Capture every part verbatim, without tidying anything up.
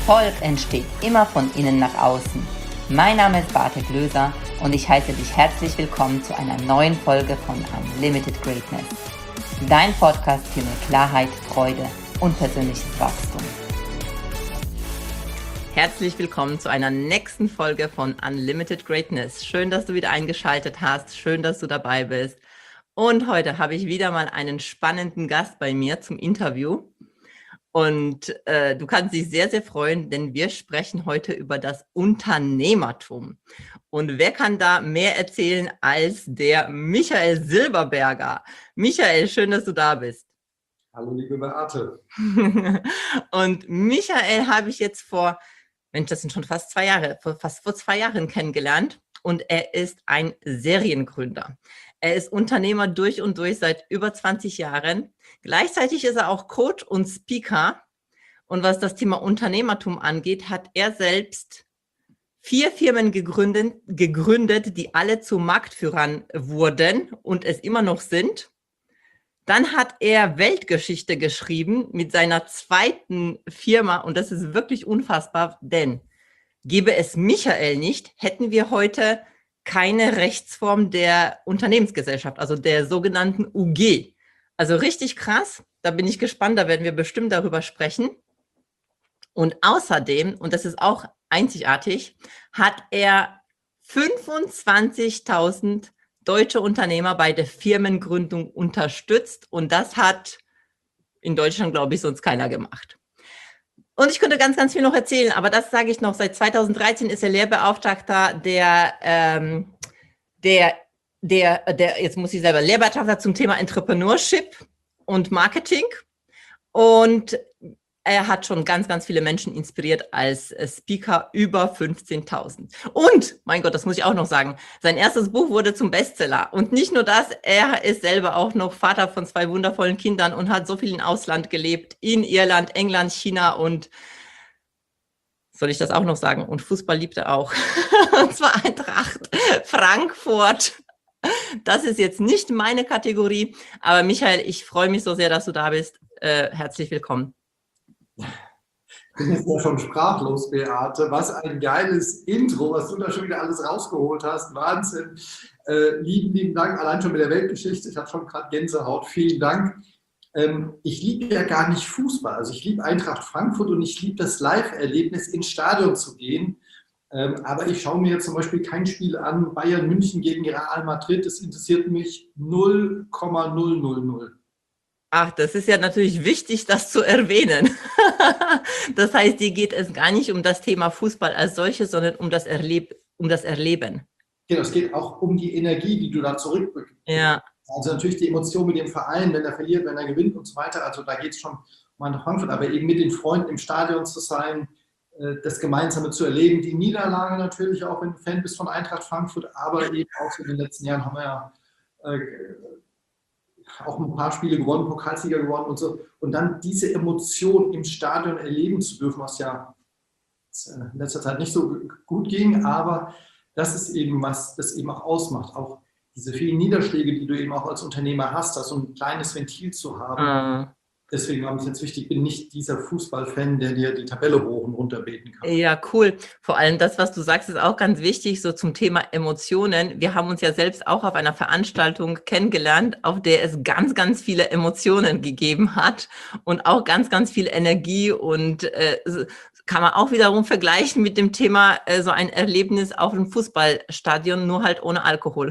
Erfolg entsteht immer von innen nach außen. Mein Name ist Bartek Löser und ich heiße dich herzlich willkommen zu einer neuen Folge von Unlimited Greatness. Dein Podcast für mehr Klarheit, Freude und persönliches Wachstum. Herzlich willkommen zu einer nächsten Folge von Unlimited Greatness. Schön, dass du wieder eingeschaltet hast. Schön, dass du dabei bist. Und heute habe ich wieder mal einen spannenden Gast bei mir zum Interview. Und äh, du kannst dich sehr, sehr freuen, denn wir sprechen heute über das Unternehmertum. Und wer kann da mehr erzählen als der Michael Silberberger? Michael, schön, dass du da bist. Hallo, liebe Beate. Und Michael habe ich jetzt vor, Mensch, das sind schon fast zwei Jahre, vor, fast vor zwei Jahren kennengelernt. Und er ist ein Seriengründer. Er ist Unternehmer durch und durch seit über zwanzig Jahren. Gleichzeitig ist er auch Coach und Speaker. Und was das Thema Unternehmertum angeht, hat er selbst vier Firmen gegründet, gegründet, die alle zu Marktführern wurden und es immer noch sind. Dann hat er Weltgeschichte geschrieben mit seiner zweiten Firma. Und das ist wirklich unfassbar, denn gäbe es Michael nicht, hätten wir heute keine Rechtsform der Unternehmensgesellschaft, also der sogenannten U G. Also richtig krass, da bin ich gespannt, da werden wir bestimmt darüber sprechen. Und außerdem, und das ist auch einzigartig, hat er fünfundzwanzigtausend deutsche Unternehmer bei der Firmengründung unterstützt und das hat in Deutschland, glaube ich, sonst keiner gemacht. Und ich könnte ganz, ganz viel noch erzählen, aber das sage ich noch. Seit zweitausenddreizehn ist er Lehrbeauftragter der, ähm, der, der, der, jetzt muss ich selber, Lehrbeauftragter zum Thema Entrepreneurship und Marketing. Und er hat schon ganz, ganz viele Menschen inspiriert als Speaker, über fünfzehntausend. Und, mein Gott, das muss ich auch noch sagen, sein erstes Buch wurde zum Bestseller. Und nicht nur das, er ist selber auch noch Vater von zwei wundervollen Kindern und hat so viel im Ausland gelebt, in Irland, England, China und, soll ich das auch noch sagen, und Fußball liebt er auch. Und zwar Eintracht Frankfurt. Das ist jetzt nicht meine Kategorie, aber Michael, ich freue mich so sehr, dass du da bist. Äh, herzlich willkommen. Ich bin jetzt ja schon sprachlos, Beate. Was ein geiles Intro, was du da schon wieder alles rausgeholt hast. Wahnsinn. Äh, lieben, lieben Dank. Allein schon mit der Weltgeschichte. Ich habe schon gerade Gänsehaut. Vielen Dank. Ähm, ich liebe ja gar nicht Fußball. Also ich liebe Eintracht Frankfurt und ich liebe das Live-Erlebnis, ins Stadion zu gehen. Ähm, aber ich schaue mir jetzt zum Beispiel kein Spiel an, Bayern München gegen Real Madrid. Das interessiert mich null Komma null null null. Ach, das ist ja natürlich wichtig, das zu erwähnen. Das heißt, dir geht es gar nicht um das Thema Fußball als solches, sondern um das, Erleb um das Erleben. Genau, es geht auch um die Energie, die du da zurückbekommst. Ja. Also natürlich die Emotion mit dem Verein, wenn er verliert, wenn er gewinnt und so weiter. Also da geht es schon um eine Frankfurt, aber eben mit den Freunden im Stadion zu sein, das Gemeinsame zu erleben, die Niederlage natürlich auch, wenn du Fan bist von Eintracht Frankfurt, aber eben auch in den letzten Jahren haben wir ja äh, auch ein paar Spiele gewonnen, Pokalsieger gewonnen und so. Und dann diese Emotion im Stadion erleben zu dürfen, was ja in letzter Zeit nicht so gut ging, aber das ist eben, was das eben auch ausmacht. Auch diese vielen Niederschläge, die du eben auch als Unternehmer hast, da so ein kleines Ventil zu haben. Mhm. Deswegen war mir jetzt wichtig, ich bin nicht dieser Fußballfan, der dir die Tabelle hoch und runter beten kann. Ja, cool. Vor allem das, was du sagst, ist auch ganz wichtig, so zum Thema Emotionen. Wir haben uns ja selbst auch auf einer Veranstaltung kennengelernt, auf der es ganz, ganz viele Emotionen gegeben hat und auch ganz, ganz viel Energie und äh, kann man auch wiederum vergleichen mit dem Thema äh, so ein Erlebnis auf einem Fußballstadion, nur halt ohne Alkohol.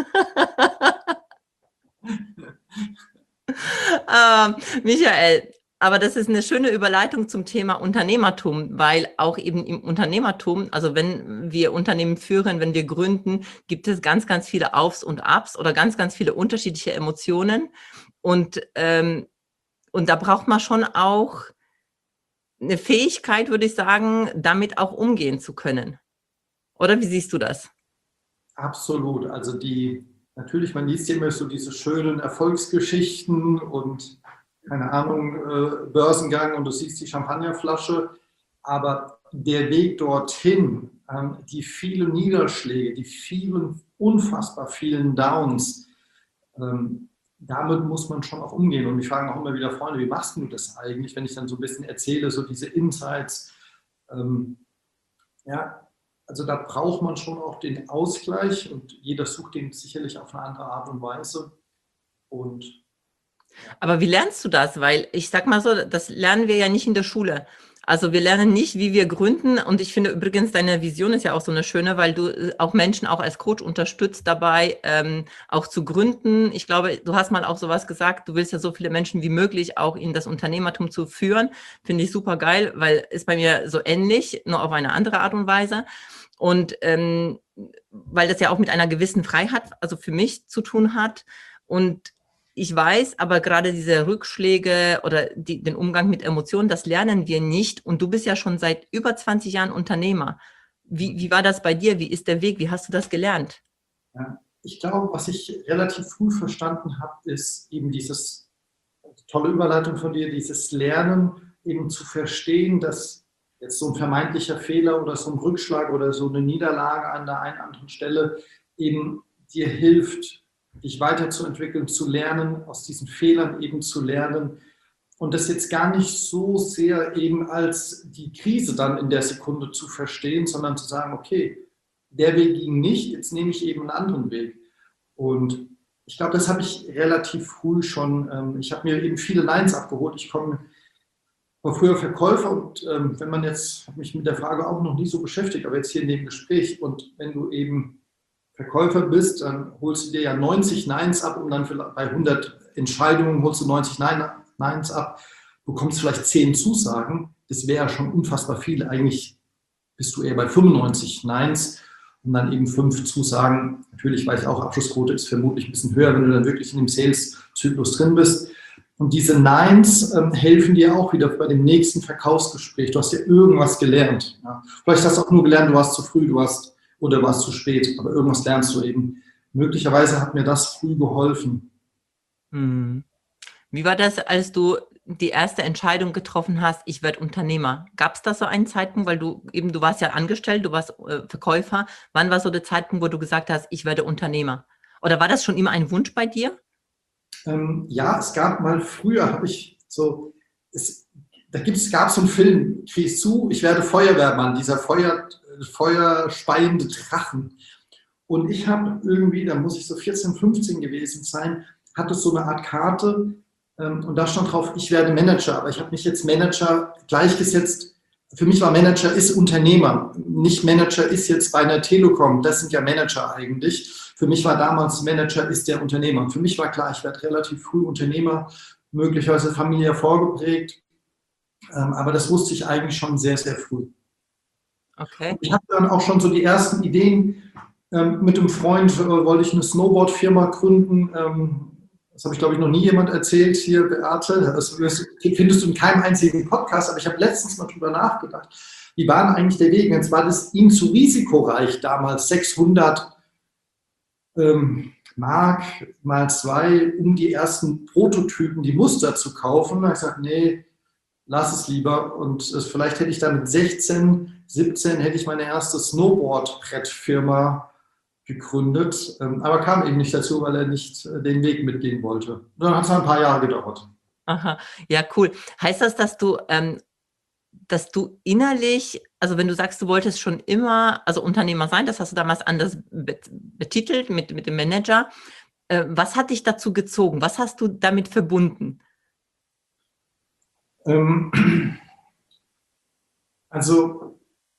Uh, Michael, aber das ist eine schöne Überleitung zum Thema Unternehmertum, weil auch eben im Unternehmertum, also wenn wir Unternehmen führen, wenn wir gründen, gibt es ganz, ganz viele Aufs und Abs oder ganz, ganz viele unterschiedliche Emotionen und, ähm, und da braucht man schon auch eine Fähigkeit, würde ich sagen, damit auch umgehen zu können. Oder wie siehst du das? Absolut, also die Natürlich, man liest ja immer so diese schönen Erfolgsgeschichten und, keine Ahnung, äh, Börsengang und du siehst die Champagnerflasche, aber der Weg dorthin, ähm, die vielen Niederschläge, die vielen, unfassbar vielen Downs, ähm, damit muss man schon auch umgehen. Und mich fragen auch immer wieder Freunde, wie machst du das eigentlich, wenn ich dann so ein bisschen erzähle, so diese Insights, ähm, ja, also da braucht man schon auch den Ausgleich und jeder sucht den sicherlich auf eine andere Art und Weise. Und Aber wie lernst du das? Weil ich sag mal so, das lernen wir ja nicht in der Schule. Also wir lernen nicht, wie wir gründen. Und ich finde übrigens, deine Vision ist ja auch so eine schöne, weil du äh, auch Menschen auch als Coach unterstützt dabei, ähm, auch zu gründen. Ich glaube, du hast mal auch sowas gesagt, du willst ja so viele Menschen wie möglich auch in das Unternehmertum zu führen. Finde ich super geil, weil ist bei mir so ähnlich, nur auf eine andere Art und Weise. Und ähm, weil das ja auch mit einer gewissen Freiheit, also für mich zu tun hat. Und ich weiß, aber gerade diese Rückschläge oder die, den Umgang mit Emotionen, das lernen wir nicht. Und du bist ja schon seit über zwanzig Jahren Unternehmer. Wie, wie war das bei dir? Wie ist der Weg? Wie hast du das gelernt? ja, ich glaube, was ich relativ früh verstanden habe, ist eben dieses, tolle Überleitung von dir, dieses Lernen eben zu verstehen, dass jetzt so ein vermeintlicher Fehler oder so ein Rückschlag oder so eine Niederlage an der einen oder anderen Stelle eben dir hilft, dich weiterzuentwickeln, zu lernen, aus diesen Fehlern eben zu lernen und das jetzt gar nicht so sehr eben als die Krise dann in der Sekunde zu verstehen, sondern zu sagen, okay, der Weg ging nicht, jetzt nehme ich eben einen anderen Weg. Und ich glaube, das habe ich relativ früh schon, ich habe mir eben viele Neins abgeholt. Ich komme, war früher Verkäufer und wenn man jetzt, habe mich mit der Frage auch noch nie so beschäftigt, aber jetzt hier in dem Gespräch und wenn du eben Verkäufer bist, dann holst du dir ja neunzig Neins ab und dann bei hundert Entscheidungen holst du neunzig Neins ab, bekommst vielleicht zehn Zusagen. Das wäre ja schon unfassbar viel. Eigentlich bist du eher bei fünfundneunzig Neins und dann eben fünf Zusagen. Natürlich weiß ich auch, Abschlussquote ist vermutlich ein bisschen höher, wenn du dann wirklich in dem Sales-Zyklus drin bist. Und diese Neins ähm, helfen dir auch wieder bei dem nächsten Verkaufsgespräch. Du hast ja irgendwas gelernt. Ja. Vielleicht hast du auch nur gelernt, du warst zu früh, du warst oder war es zu spät, aber irgendwas lernst du eben. Möglicherweise hat mir das früh geholfen. Hm. Wie war das, als du die erste Entscheidung getroffen hast, ich werde Unternehmer? Gab es da so einen Zeitpunkt, weil du eben, du warst ja angestellt, du warst äh, Verkäufer. Wann war so der Zeitpunkt, wo du gesagt hast, ich werde Unternehmer? Oder war das schon immer ein Wunsch bei dir? Ähm, ja, es gab mal früher, habe ich so, es, da gibt's, gab es so einen Film, krieg ich zu, ich werde Feuerwehrmann, dieser Feuer, feuerspeiende Drachen. Und ich habe irgendwie, da muss ich so vierzehn, fünfzehn gewesen sein, hatte so eine Art Karte ähm, und da stand drauf, ich werde Manager. Aber ich habe mich jetzt Manager gleichgesetzt. Für mich war Manager ist Unternehmer. Nicht Manager ist jetzt bei einer Telekom. Das sind ja Manager eigentlich. Für mich war damals Manager ist der Unternehmer. Und für mich war klar, ich werde relativ früh Unternehmer, möglicherweise familiär vorgeprägt. Ähm, aber das wusste ich eigentlich schon sehr, sehr früh. Okay. Ich habe dann auch schon so die ersten Ideen. Ähm, mit einem Freund äh, wollte ich eine Snowboard-Firma gründen. Ähm, das habe ich, glaube ich, noch nie jemand erzählt hier, Beate. Das findest du in keinem einzigen Podcast, aber ich habe letztens mal drüber nachgedacht. Wie war denn eigentlich der Weg? Jetzt war das ihm zu risikoreich damals, sechshundert ähm, Mark mal zwei, um die ersten Prototypen, die Muster zu kaufen. Da habe ich gesagt, nee, lass es lieber. Und äh, vielleicht hätte ich dann mit sechzehn, siebzehn hätte ich meine erste Snowboard-Brettfirma gegründet, ähm, aber kam eben nicht dazu, weil er nicht äh, den Weg mitgehen wollte. Dann hat es ein paar Jahre gedauert. Aha, ja, cool. Heißt das, dass du, ähm, dass du innerlich, also wenn du sagst, du wolltest schon immer, also Unternehmer sein, das hast du damals anders betitelt mit, mit dem Manager. Äh, was hat dich dazu gezogen? Was hast du damit verbunden? Ähm, also,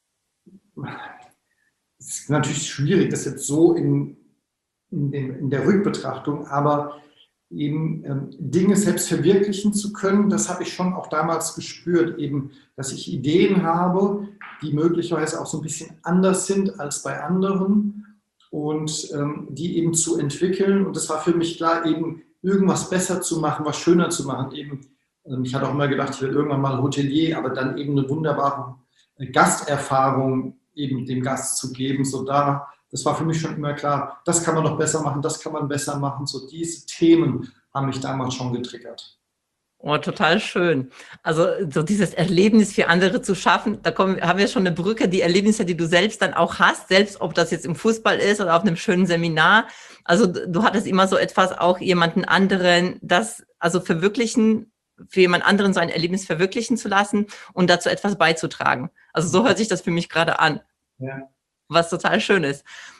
es ist natürlich schwierig, das jetzt so in, in, den, in der Rückbetrachtung, aber eben ähm, Dinge selbst verwirklichen zu können, das habe ich schon auch damals gespürt, eben, dass ich Ideen habe, die möglicherweise auch so ein bisschen anders sind als bei anderen und ähm, die eben zu entwickeln. Und das war für mich klar, eben irgendwas besser zu machen, was schöner zu machen. Eben, ähm, ich hatte auch immer gedacht, ich werde irgendwann mal Hotelier, aber dann eben eine wunderbare Gasterfahrung eben dem Gast zu geben, so da, das war für mich schon immer klar, das kann man noch besser machen, das kann man besser machen, so diese Themen haben mich damals schon getriggert. Oh, total schön. Also so dieses Erlebnis für andere zu schaffen, da kommen, haben wir schon eine Brücke, die Erlebnisse, die du selbst dann auch hast, selbst ob das jetzt im Fußball ist oder auf einem schönen Seminar. Also du hattest immer so etwas, auch jemanden anderen, das also verwirklichen für jemand anderen sein Erlebnis verwirklichen zu lassen und dazu etwas beizutragen. Also so hört sich das für mich gerade an, Ja. was total schön ist.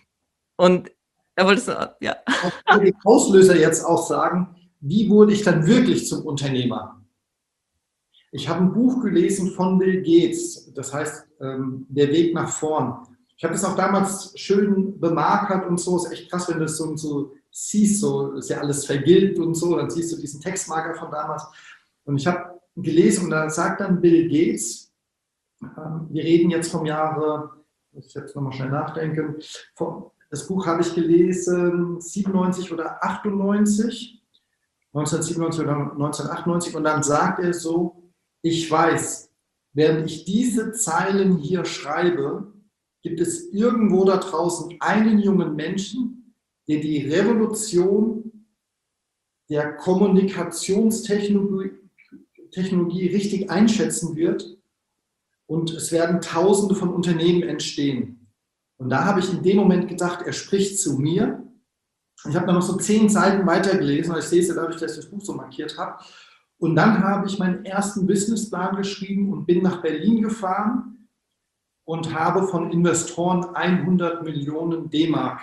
Und da wolltest du, ja. Ich will den Auslöser jetzt auch sagen, wie wurde ich dann wirklich zum Unternehmer? Ich habe ein Buch gelesen von Bill Gates, das heißt ähm, Der Weg nach vorn. Ich habe das auch damals schön bemarkert und so, ist echt krass, wenn du das so, so siehst, so ist ja alles vergilbt und so, dann siehst du diesen Textmarker von damals. Und ich habe gelesen und da sagt dann Bill Gates, äh, wir reden jetzt vom Jahre, muss ich jetzt nochmal schnell nachdenken, vom, das Buch habe ich gelesen, siebenundneunzig oder achtundneunzig, neunzehnhundertsiebenundneunzig oder neunzehnhundertachtundneunzig, und dann sagt er so, ich weiß, während ich diese Zeilen hier schreibe, gibt es irgendwo da draußen einen jungen Menschen, der die Revolution der Kommunikationstechnologie Technologie richtig einschätzen wird und es werden Tausende von Unternehmen entstehen. Und da habe ich in dem Moment gedacht, er spricht zu mir. Ich habe dann noch so zehn Seiten weitergelesen, weil ich sehe es ja dadurch, dass ich das Buch so markiert habe. Und dann habe ich meinen ersten Businessplan geschrieben und bin nach Berlin gefahren und habe von Investoren hundert Millionen D-Mark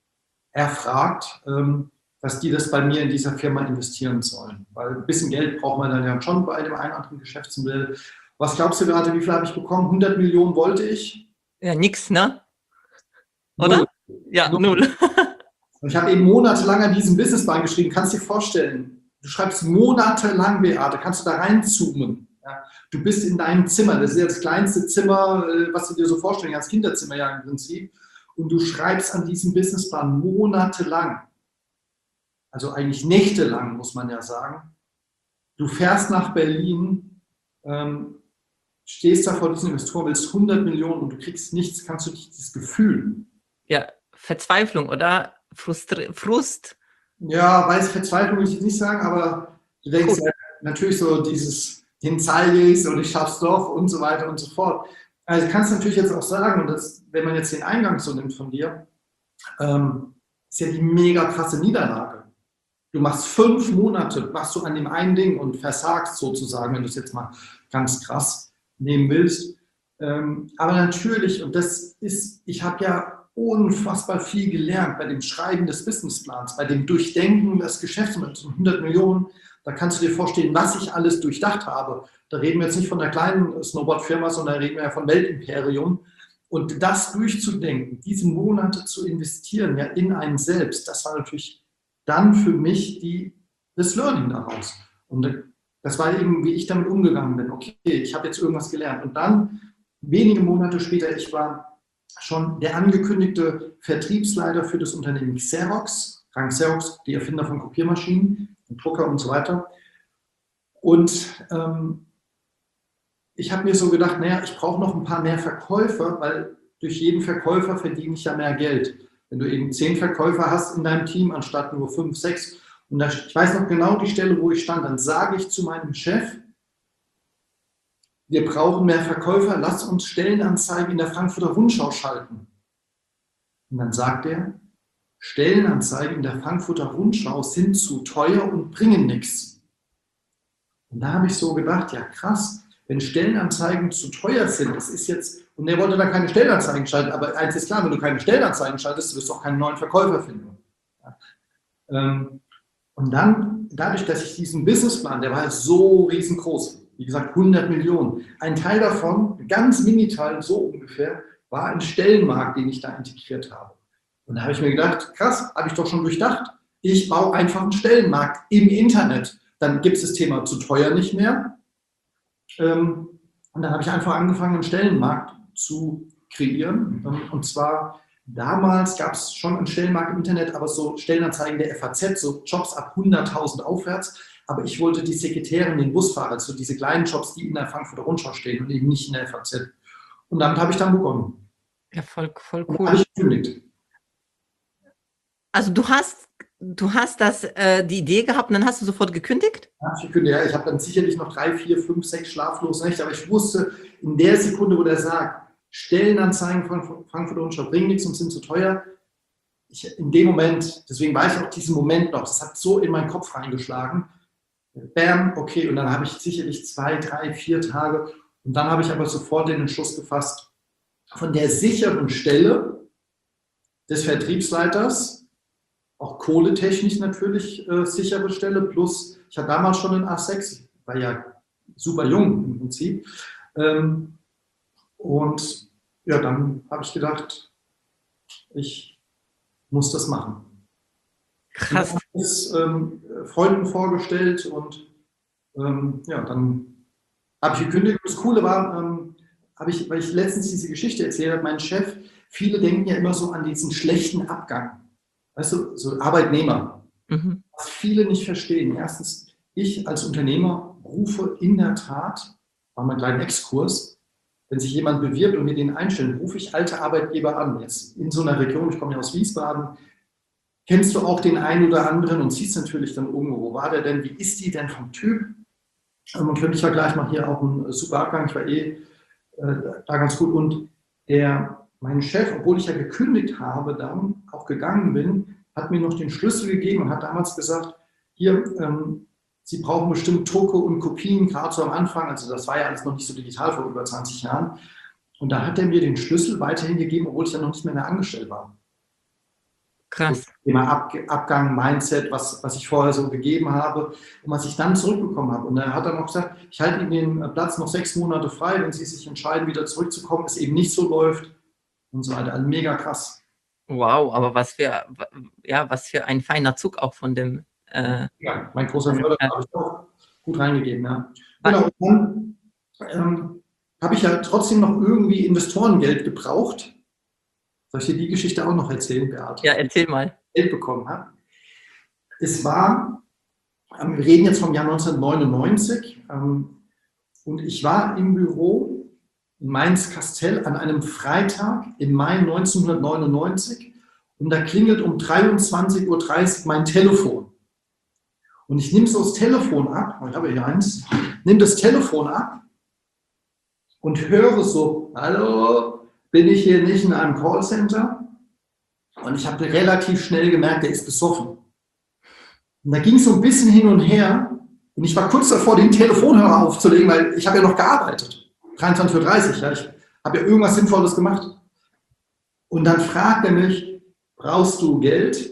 erfragt, dass die das bei mir in dieser Firma investieren sollen. Weil ein bisschen Geld braucht man dann ja schon bei dem einen oder anderen Geschäftsmodell. Was glaubst du gerade, wie viel habe ich bekommen? hundert Millionen wollte ich? Ja, nix, ne? Oder? Null. Ja, null. null. Und ich habe eben monatelang an diesem Businessplan geschrieben. Kannst du dir vorstellen, du schreibst monatelang, Beate, kannst du da reinzoomen. Ja, du bist in deinem Zimmer, das ist ja das kleinste Zimmer, was du dir so vorstellen kannst, Kinderzimmer ja im Prinzip. Und du schreibst an diesem Businessplan monatelang. Also eigentlich nächtelang, muss man ja sagen. Du fährst nach Berlin, ähm, stehst da vor diesen Investoren, willst hundert Millionen und du kriegst nichts, kannst du dich dieses Gefühl. Ja, Verzweiflung oder Frustri- Frust. Ja, weiß Verzweiflung will ich jetzt nicht sagen, aber du denkst ja, natürlich so dieses, den zeige ich und ich schaff's doch und so weiter und so fort. Also kannst du natürlich jetzt auch sagen, und das, wenn man jetzt den Eingang so nimmt von dir, ähm, ist ja die mega krasse Niederlage. Du machst fünf Monate, machst du an dem einen Ding und versagst sozusagen, wenn du es jetzt mal ganz krass nehmen willst. Ähm, aber natürlich, und das ist, ich habe ja unfassbar viel gelernt bei dem Schreiben des Businessplans, bei dem Durchdenken des Geschäftsmodells von hundert Millionen. Da kannst du dir vorstellen, was ich alles durchdacht habe. Da reden wir jetzt nicht von einer kleinen Snowboard-Firma, sondern reden wir ja von Weltimperium. Und das durchzudenken, diese Monate zu investieren, ja, in einen selbst, das war natürlich dann für mich die, das Learning daraus. Und das war eben, wie ich damit umgegangen bin. Okay, ich habe jetzt irgendwas gelernt. Und dann, wenige Monate später, ich war schon der angekündigte Vertriebsleiter für das Unternehmen Xerox, Frank Xerox, die Erfinder von Kopiermaschinen, Drucker und so weiter. Und ähm, ich habe mir so gedacht, naja, ich brauche noch ein paar mehr Verkäufer, weil durch jeden Verkäufer verdiene ich ja mehr Geld. Wenn du eben zehn Verkäufer hast in deinem Team, anstatt nur fünf, sechs. Und da, ich weiß noch genau die Stelle, wo ich stand, dann sage ich zu meinem Chef, wir brauchen mehr Verkäufer, lass uns Stellenanzeigen in der Frankfurter Rundschau schalten. Und dann sagt er, Stellenanzeigen in der Frankfurter Rundschau sind zu teuer und bringen nichts. Und da habe ich so gedacht, ja krass, wenn Stellenanzeigen zu teuer sind, das ist jetzt, und er wollte da keine Stellenanzeigen schalten, aber eins ist klar, wenn du keine Stellenanzeigen schaltest, wirst du auch keinen neuen Verkäufer finden. Ja. Ähm, und dann, dadurch, dass ich diesen Businessplan, der war so riesengroß, wie gesagt hundert Millionen, ein Teil davon, ein ganz Mini-Teil, so ungefähr, war ein Stellenmarkt, den ich da integriert habe. Und da habe ich mir gedacht, krass, habe ich doch schon durchdacht, ich baue einfach einen Stellenmarkt im Internet. Dann gibt es das Thema zu teuer nicht mehr. Und dann habe ich einfach angefangen, einen Stellenmarkt zu kreieren. Und zwar, damals gab es schon einen Stellenmarkt im Internet, aber so Stellenanzeigen der F A Z, so Jobs ab hunderttausend aufwärts. Aber ich wollte die Sekretärin, den Busfahrer, also diese kleinen Jobs, die in der Frankfurter Rundschau stehen und eben nicht in der F A Z. Und damit habe ich dann begonnen. Ja, voll, voll Und cool. habe ich gekündigt. Also du hast, du hast das, äh, die Idee gehabt und dann hast du sofort gekündigt? Ja, ich gekündigt. Ja, ich habe dann sicherlich noch drei, vier, fünf, sechs schlaflose Nächte, aber ich wusste in der Sekunde, wo der sagt, Stellenanzeigen von Frankfurter Rundschau bringen nichts und sind zu teuer. Ich, in dem Moment, deswegen weiß ich auch diesen Moment noch, das hat so in meinen Kopf reingeschlagen, bam, okay. Und dann habe ich sicherlich zwei, drei, vier Tage. Und dann habe ich aber sofort den Entschluss gefasst, von der sicheren Stelle des Vertriebsleiters, auch kohletechnisch natürlich äh, sichere Stelle, plus ich hatte damals schon einen A sechs, war ja super jung im Prinzip. Ähm, und ja, dann habe ich gedacht, ich muss das machen. Krass. Und habe es ähm, Freunden vorgestellt und ähm, ja, dann habe ich gekündigt. Das Coole war, ähm, habe ich, weil ich letztens diese Geschichte erzählt habe, mein Chef, viele denken ja immer so an diesen schlechten Abgang. Weißt du, so Arbeitnehmer. Mhm. Was viele nicht verstehen. Erstens, ich als Unternehmer rufe in der Tat, machen wir einen kleinen Exkurs, wenn sich jemand bewirbt und mir den einstellt, rufe ich alte Arbeitgeber an. Jetzt in so einer Region, ich komme ja aus Wiesbaden, kennst du auch den einen oder anderen und siehst natürlich dann irgendwo, wo war der denn, wie ist die denn vom Typ? Und für mich war gleich mal hier auch ein super Abgang, ich war eh äh, da ganz gut. Und der, mein Chef, obwohl ich ja gekündigt habe, dann auch gegangen bin, hat mir noch den Schlüssel gegeben und hat damals gesagt, hier, ähm, Sie brauchen bestimmt Drucke und Kopien, gerade so am Anfang, also das war ja alles noch nicht so digital vor über zwanzig Jahren. Und da hat er mir den Schlüssel weiterhin gegeben, obwohl ich ja noch nicht mehr, mehr angestellt war. Krass. Thema Ab Abgang, Mindset, was, was ich vorher so gegeben habe und was ich dann zurückbekommen habe. Und er hat dann noch gesagt, ich halte Ihnen den Platz noch sechs Monate frei, wenn Sie sich entscheiden, wieder zurückzukommen, es eben nicht so läuft und so weiter. Also mega krass. Wow, aber was für, ja, was für ein feiner Zug auch von dem. Äh, ja, mein großer Förderer äh, habe ich auch gut reingegeben. Ja. Genau, und dann ähm, habe ich ja trotzdem noch irgendwie Investorengeld gebraucht. Soll ich dir die Geschichte auch noch erzählen, Beate? Ja, erzähl mal. Geld bekommen habe. Es war, wir reden jetzt vom Jahr neunzehnhundertneunundneunzig ähm, und ich war im Büro in Mainz-Kastel an einem Freitag im Mai neunzehnhundertneunundneunzig und da klingelt um dreiundzwanzig Uhr dreißig mein Telefon. Und ich nehme so das Telefon ab, ich habe hier eins, nehme das Telefon ab und höre so, hallo, bin ich hier nicht in einem Callcenter? Und ich habe relativ schnell gemerkt, der ist besoffen. Und da ging es so ein bisschen hin und her und ich war kurz davor, den Telefonhörer aufzulegen, weil ich habe ja noch gearbeitet. dreiundzwanzig Uhr dreißig, ja, ich habe ja irgendwas Sinnvolles gemacht. Und dann fragt er mich, brauchst du Geld?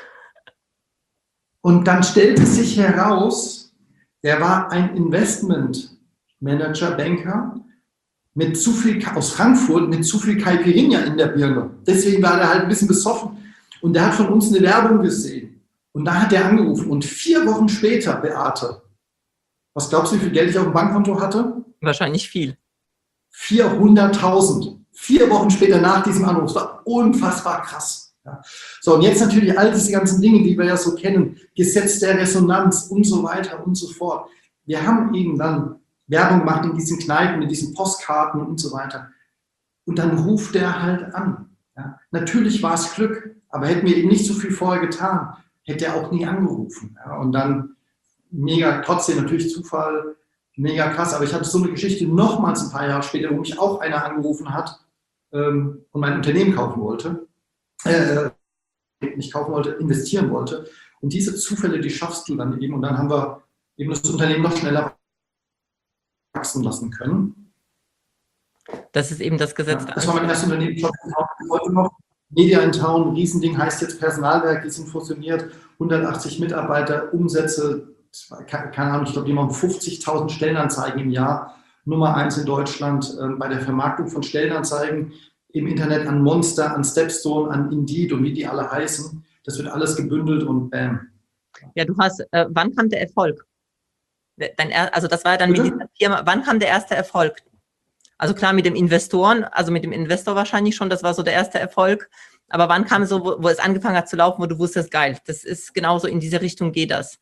Und dann stellte sich heraus, er war ein Investmentmanager, Banker, mit zu viel, aus Frankfurt, mit zu viel Caipirinha in der Birne. Deswegen war er halt ein bisschen besoffen. Und der hat von uns eine Werbung gesehen. Und da hat er angerufen. Und vier Wochen später, Beate, was glaubst du, wie viel Geld ich auf dem Bankkonto hatte? Wahrscheinlich viel. vierhunderttausend. Vier Wochen später nach diesem Anruf. Das war unfassbar krass. Ja. So, und jetzt natürlich all diese ganzen Dinge, die wir ja so kennen, Gesetz der Resonanz und so weiter und so fort. Wir haben eben dann Werbung gemacht in diesen Kneipen, in diesen Postkarten und so weiter. Und dann ruft der halt an. Ja. Natürlich war es Glück, aber hätten wir eben nicht so viel vorher getan, hätte er auch nie angerufen. Ja. Und dann mega, trotzdem natürlich Zufall, mega krass. Aber ich hatte so eine Geschichte nochmals ein paar Jahre später, wo mich auch einer angerufen hat ähm, und mein Unternehmen kaufen wollte. Äh, nicht kaufen wollte, investieren wollte. Und diese Zufälle, die schaffst du dann eben. Und dann haben wir eben das Unternehmen noch schneller wachsen lassen können. Das ist eben das Gesetz. Ja, das war mein erstes Unternehmen. Ich heute noch. Media in Town, Riesending, heißt jetzt Personalwerk, die sind fusioniert, hundertachtzig Mitarbeiter, Umsätze, keine Ahnung, ich glaube, die machen fünfzigtausend Stellenanzeigen im Jahr. Nummer eins in Deutschland äh, bei der Vermarktung von Stellenanzeigen im Internet an Monster, an Stepstone, an Indeed und wie die alle heißen. Das wird alles gebündelt und bam. Ja, du hast, äh, wann kam der Erfolg? Dein, also das war ja dann Bitte? mit dieser Firma, wann kam der erste Erfolg? Also klar, mit dem Investoren, also mit dem Investor wahrscheinlich schon, das war so der erste Erfolg. Aber wann kam so, wo, wo es angefangen hat zu laufen, wo du wusstest, geil, das ist genauso in diese Richtung geht das?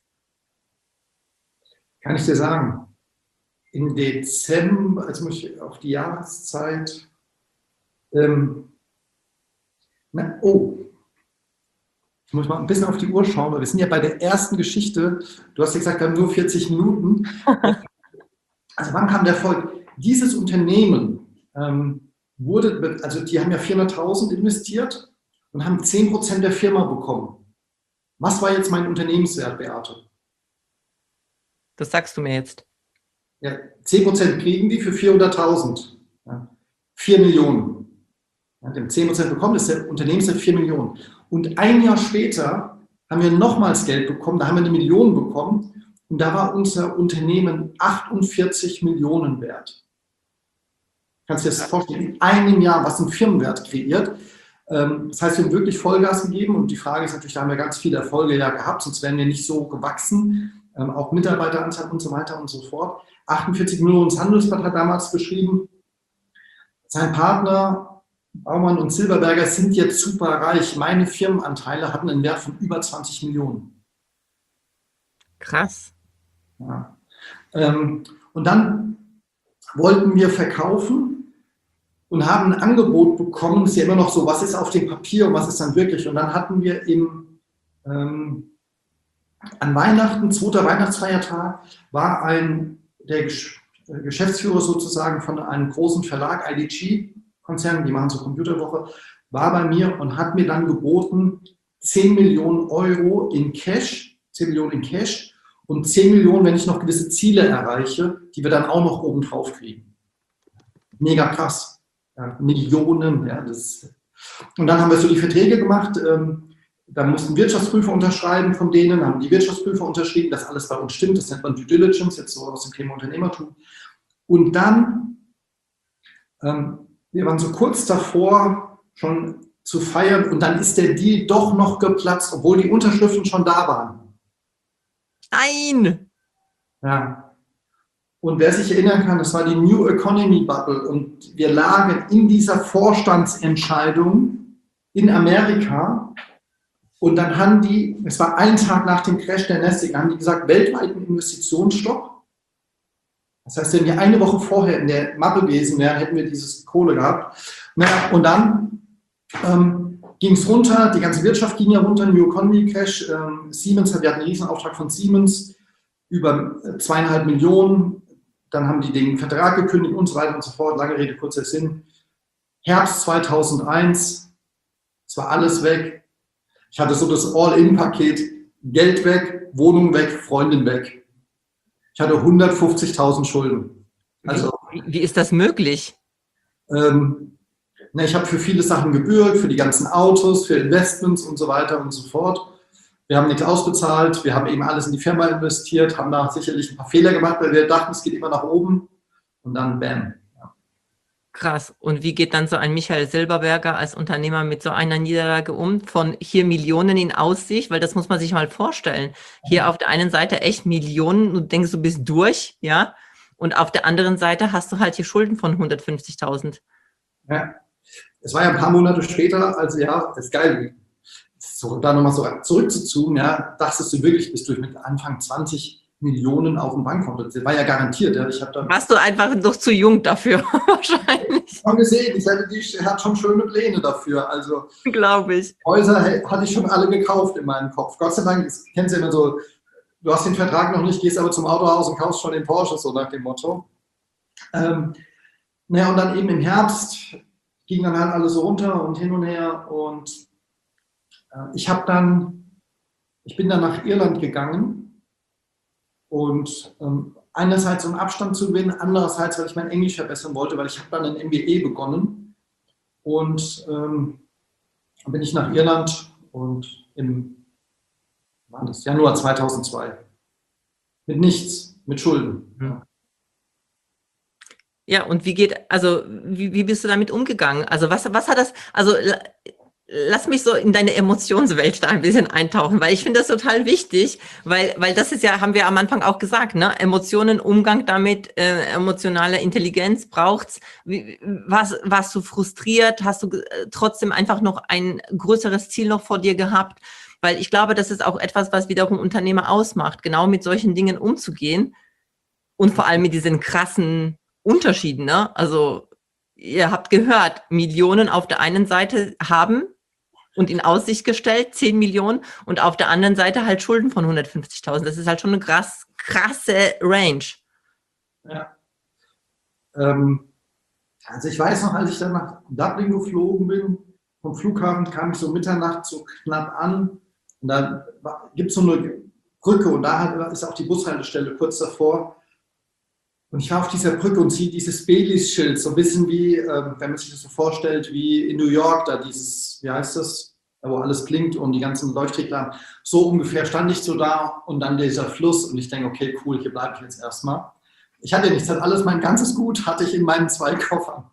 Kann ich dir sagen. Im Dezember, also muss ich auf die Jahreszeit, ähm, na, oh, ich muss mal ein bisschen auf die Uhr schauen, weil wir sind ja bei der ersten Geschichte. Du hast ja gesagt, wir haben nur vierzig Minuten. Also wann kam der Erfolg? Dieses Unternehmen ähm, wurde, also die haben ja vierhunderttausend investiert und haben zehn Prozent der Firma bekommen. Was war jetzt mein Unternehmenswert, Beate? Das sagst du mir jetzt. Ja, zehn Prozent kriegen die für vierhunderttausend. Ja, vier Millionen. Ja, die haben zehn Prozent bekommen, das ist der Unternehmenswert vier Millionen. Und ein Jahr später haben wir nochmals Geld bekommen, da haben wir eine Million bekommen und da war unser Unternehmen achtundvierzig Millionen wert. Kannst du dir das vorstellen? In einem Jahr, was ein Firmenwert kreiert. Das heißt, wir haben wirklich Vollgas gegeben und die Frage ist natürlich, da haben wir ganz viele Erfolge ja gehabt, sonst wären wir nicht so gewachsen, auch Mitarbeiteranzahl und so weiter und so fort. achtundvierzig Millionen, das Handelsblatt hat damals beschrieben, sein Partner Baumann und Silberberger sind jetzt super reich. Meine Firmenanteile hatten einen Wert von über zwanzig Millionen. Krass. Ja. Ähm, und dann wollten wir verkaufen und haben ein Angebot bekommen. Das ist ja immer noch so, was ist auf dem Papier und was ist dann wirklich. Und dann hatten wir im, ähm, an Weihnachten, zweiter Weihnachtsfeiertag, war ein, der Gesch Geschäftsführer sozusagen von einem großen Verlag, I D G-Konzern, die machen so Computerwoche, war bei mir und hat mir dann geboten, zehn Millionen Euro in Cash, zehn Millionen in Cash und zehn Millionen, wenn ich noch gewisse Ziele erreiche, die wir dann auch noch oben drauf kriegen. Mega krass. Ja, Millionen. Ja, das. Und dann haben wir so die Verträge gemacht. Ähm, dann mussten Wirtschaftsprüfer unterschreiben von denen, haben die Wirtschaftsprüfer unterschrieben, dass alles bei uns stimmt. Das nennt man Due Diligence, jetzt so aus dem Thema Unternehmertum. Und dann, ähm, wir waren so kurz davor, schon zu feiern und dann ist der Deal doch noch geplatzt, obwohl die Unterschriften schon da waren. Nein! Ja. Und wer sich erinnern kann, das war die New Economy Bubble und wir lagen in dieser Vorstandsentscheidung in Amerika und dann haben die, es war ein Tag nach dem Crash der Nasdaq, haben die gesagt, weltweiten Investitionsstopp. Das heißt, wenn wir eine Woche vorher in der Mappe gewesen wären, hätten wir dieses Kohle gehabt. Naja, und dann ähm, ging es runter, die ganze Wirtschaft ging ja runter, New Economy Crash. Ähm, Siemens, wir hatten einen Riesenauftrag von Siemens, über zweieinhalb Millionen. Dann haben die den Vertrag gekündigt und so weiter und so fort. Lange Rede, kurzer Sinn. Herbst zweitausendeins, es war alles weg. Ich hatte so das All-In-Paket, Geld weg, Wohnung weg, Freundin weg. Ich hatte hundertfünfzigtausend Schulden. Also, wie, wie ist das möglich? Ähm, ne, ich habe für viele Sachen gebürgt, für die ganzen Autos, für Investments und so weiter und so fort. Wir haben nichts ausbezahlt, wir haben eben alles in die Firma investiert, haben da sicherlich ein paar Fehler gemacht, weil wir dachten, es geht immer nach oben und dann bam. Ja. Krass. Und wie geht dann so ein Michael Silberberger als Unternehmer mit so einer Niederlage um? Von hier Millionen in Aussicht, weil das muss man sich mal vorstellen. Hier auf der einen Seite echt Millionen, du denkst, du bist durch, ja. Und auf der anderen Seite hast du halt hier Schulden von hundertfünfzigtausend. Ja. Es war ja ein paar Monate später, also ja, das ist geil. So, da nochmal so zurückzuzoomen, ja, dachtest du wirklich, bist du mit Anfang zwanzig Millionen auf dem Bankkonto. Das war ja garantiert. Ja. Ich habe dann Warst du einfach noch zu jung dafür, wahrscheinlich. schon gesehen, ich hatte, die hat schon schöne Pläne dafür. Also glaube ich. Häuser hatte ich schon alle gekauft in meinem Kopf. Gott sei Dank, das kennst du immer so, du hast den Vertrag noch nicht, gehst aber zum Autohaus und kaufst schon den Porsche, so nach dem Motto. Ähm, naja, und dann eben im Herbst ging dann halt alles so runter und hin und her und äh, ich habe dann, ich bin dann nach Irland gegangen und ähm, einerseits um Abstand zu gewinnen, andererseits, weil ich mein Englisch verbessern wollte, weil ich habe dann ein M B A begonnen und ähm, dann bin ich nach Irland und im war das, Januar zweitausendzwei mit nichts, mit Schulden. Ja. Ja, und wie geht, also wie, wie bist du damit umgegangen? Also was, was hat das, also lass mich so in deine Emotionswelt da ein bisschen eintauchen, weil ich finde das total wichtig, weil, weil das ist ja, haben wir am Anfang auch gesagt, ne, Emotionen, Umgang damit, äh, emotionale Intelligenz braucht's. Wie, was, warst du frustriert? Hast du äh, trotzdem einfach noch ein größeres Ziel noch vor dir gehabt? Weil ich glaube, das ist auch etwas, was wiederum Unternehmer ausmacht, genau mit solchen Dingen umzugehen und vor allem mit diesen krassen Unterschieden, ne? Also ihr habt gehört, Millionen auf der einen Seite haben und in Aussicht gestellt, zehn Millionen und auf der anderen Seite halt Schulden von hundertfünfzigtausend. Das ist halt schon eine krass, krasse Range. Ja. Ähm, also ich weiß noch, als ich dann nach Dublin geflogen bin, vom Flughafen kam ich so Mitternacht so knapp an und da gibt es so eine Brücke und da ist auch die Bushaltestelle kurz davor. Und ich war auf dieser Brücke und sehe dieses Baileys-Schild, so ein bisschen wie, äh, wenn man sich das so vorstellt, wie in New York, da dieses, wie heißt das, da wo alles blinkt und die ganzen Leuchtregler. So ungefähr stand ich so da und dann dieser Fluss und ich denke, okay, cool, hier bleibe ich jetzt erstmal. Ich hatte nichts, halt alles, mein ganzes Gut hatte ich in meinen zwei Koffern.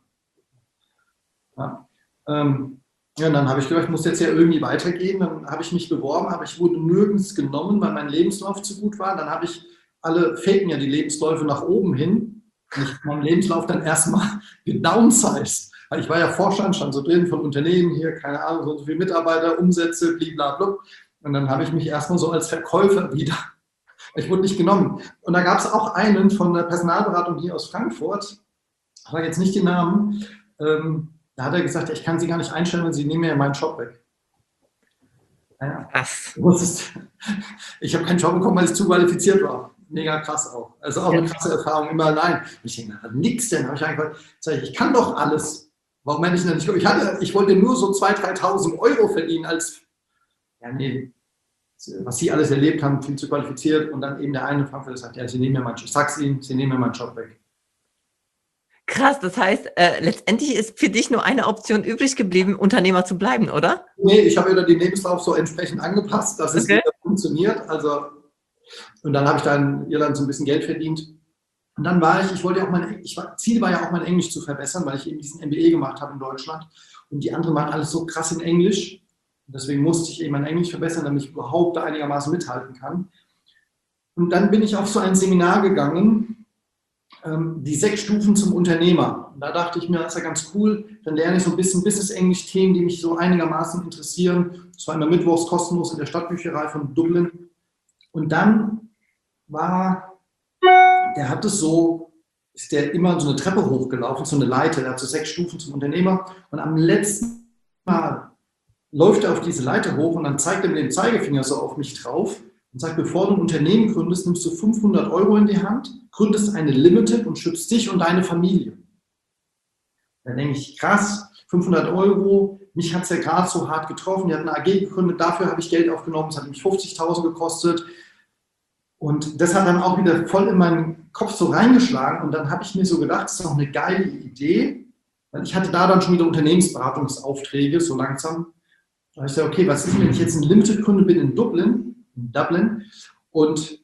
Ja, ähm, ja, und dann habe ich gedacht, ich muss jetzt ja irgendwie weitergehen. Dann habe ich mich beworben, aber ich wurde nirgends genommen, weil mein Lebenslauf zu gut war. Dann habe ich, alle faken ja die Lebensläufe nach oben hin. Und ich habe meinen Lebenslauf dann erstmal gedownsized. Weil ich war ja Vorstand, stand so drin von Unternehmen hier, keine Ahnung, so und so viele Mitarbeiter, Umsätze, blablabla. Und dann habe ich mich erstmal so als Verkäufer wieder, ich wurde nicht genommen. Und da gab es auch einen von der Personalberatung hier aus Frankfurt, ich sage jetzt nicht den Namen, ähm, da hat er gesagt, ich kann Sie gar nicht einstellen, wenn Sie nehmen mir ja meinen Job weg. Ja, Krass. ich habe keinen Job bekommen, weil ich zu qualifiziert war. Mega krass auch. Also auch eine krasse Erfahrung, immer allein. Ich denke, nix denn. Habe ich einfach gesagt, ich kann doch alles. Warum hätte ich denn nicht? Ich, hatte, ich wollte nur so zweitausend, dreitausend Euro verdienen als, ja nee, was Sie alles erlebt haben, viel zu qualifiziert. Und dann eben der eine Frankfurter sagt, ja, Sie nehmen mir meinen Job. Ich sag's Ihnen, Sie nehmen mir meinen Job weg. Krass, das heißt, äh, letztendlich ist für dich nur eine Option übrig geblieben, Unternehmer zu bleiben, oder? Nee, ich habe wieder den Lebenslauf so entsprechend angepasst, dass es Okay. wieder funktioniert. Also, und dann habe ich da in Irland so ein bisschen Geld verdient. Und dann war ich, ich wollte ja auch mein, ich war, Ziel war ja auch mein Englisch zu verbessern, weil ich eben diesen M B A gemacht habe in Deutschland. Und die anderen waren alles so krass in Englisch. Und deswegen musste ich eben mein Englisch verbessern, damit ich überhaupt da einigermaßen mithalten kann. Und dann bin ich auf so ein Seminar gegangen, die sechs Stufen zum Unternehmer. Und da dachte ich mir, das ist ja ganz cool, dann lerne ich so ein bisschen Business-Englisch-Themen, die mich so einigermaßen interessieren. Das war immer mittwochs kostenlos in der Stadtbücherei von Dublin. Und dann war, der hat es so, ist der immer so eine Treppe hochgelaufen, so eine Leiter, der hat so sechs Stufen zum Unternehmer. Und am letzten Mal läuft er auf diese Leiter hoch und dann zeigt er mit dem Zeigefinger so auf mich drauf und sagt, bevor du ein Unternehmen gründest, nimmst du fünfhundert Euro in die Hand, gründest eine Limited und schützt dich und deine Familie. Da denke ich, krass, fünfhundert Euro, mich hat es ja gerade so hart getroffen, die hat eine A G gegründet, dafür habe ich Geld aufgenommen, es hat mich fünfzigtausend gekostet. Und das hat dann auch wieder voll in meinen Kopf so reingeschlagen und dann habe ich mir so gedacht, das ist doch eine geile Idee, weil ich hatte da dann schon wieder Unternehmensberatungsaufträge, so langsam. Da habe ich gesagt, okay, was ist, wenn ich jetzt ein Limited gründe, bin in Dublin, in Dublin und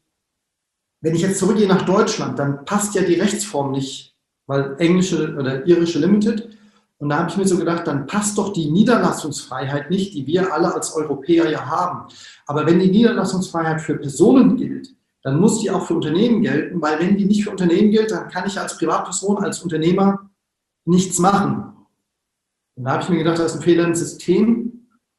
wenn ich jetzt zurückgehe nach Deutschland, dann passt ja die Rechtsform nicht, weil englische oder irische Limited. Und da habe ich mir so gedacht, dann passt doch die Niederlassungsfreiheit nicht, die wir alle als Europäer ja haben. Aber wenn die Niederlassungsfreiheit für Personen gilt, dann muss die auch für Unternehmen gelten, weil wenn die nicht für Unternehmen gilt, dann kann ich als Privatperson, als Unternehmer nichts machen. Und da habe ich mir gedacht, das ist ein Fehler im System.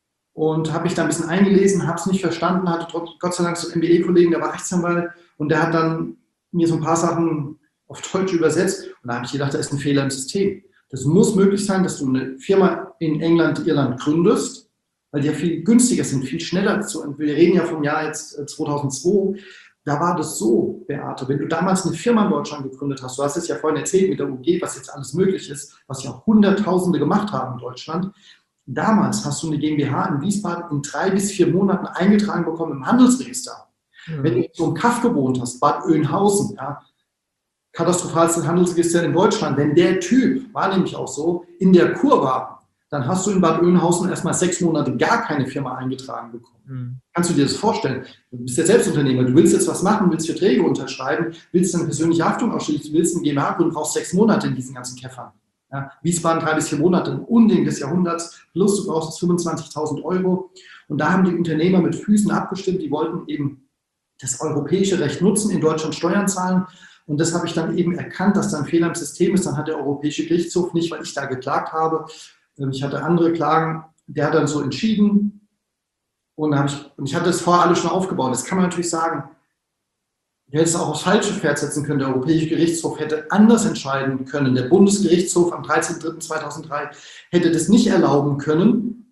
Und habe mich da ein bisschen eingelesen, habe es nicht verstanden, hatte Gott sei Dank so einen M B A-Kollegen, der war Rechtsanwalt und der hat dann mir so ein paar Sachen auf Deutsch übersetzt und da habe ich gedacht, da ist ein Fehler im System. Das muss möglich sein, dass du eine Firma in England, Irland gründest, weil die ja viel günstiger sind, viel schneller. Wir reden ja vom Jahr jetzt zweitausendzwei, da war das so, Beate, wenn du damals eine Firma in Deutschland gegründet hast, du hast es ja vorhin erzählt mit der U G, was jetzt alles möglich ist, was ja Hunderttausende gemacht haben in Deutschland. Damals hast du eine GmbH in Wiesbaden in drei bis vier Monaten eingetragen bekommen im Handelsregister. Mhm. Wenn du so im Kaff gewohnt hast, Bad Oeynhausen, ja, katastrophalste Handelsregister in Deutschland, wenn der Typ, war nämlich auch so, in der Kur war, dann hast du in Bad Oeynhausen erstmal sechs Monate gar keine Firma eingetragen bekommen. Mhm. Kannst du dir das vorstellen? Du bist ja Selbstunternehmer, du willst jetzt was machen, willst Verträge unterschreiben, willst eine persönliche Haftung ausschließen, willst eine GmbH gründen, brauchst sechs Monate in diesen ganzen Käffern. Ja, Wiesbaden drei bis vier Monate, ein Unding des Jahrhunderts, plus du brauchst fünfundzwanzigtausend Euro. Und da haben die Unternehmer mit Füßen abgestimmt, die wollten eben das europäische Recht nutzen, in Deutschland Steuern zahlen. Und das habe ich dann eben erkannt, dass da ein Fehler im System ist. Dann hat der Europäische Gerichtshof, nicht weil ich da geklagt habe, ich hatte andere Klagen, der hat dann so entschieden. Und, habe ich, und ich hatte das vorher alles schon aufgebaut. Das kann man natürlich sagen, ich hätte es auch aufs falsche Pferd setzen können. Der Europäische Gerichtshof hätte anders entscheiden können. Der Bundesgerichtshof am dreizehnten dritten zweitausenddrei hätte das nicht erlauben können.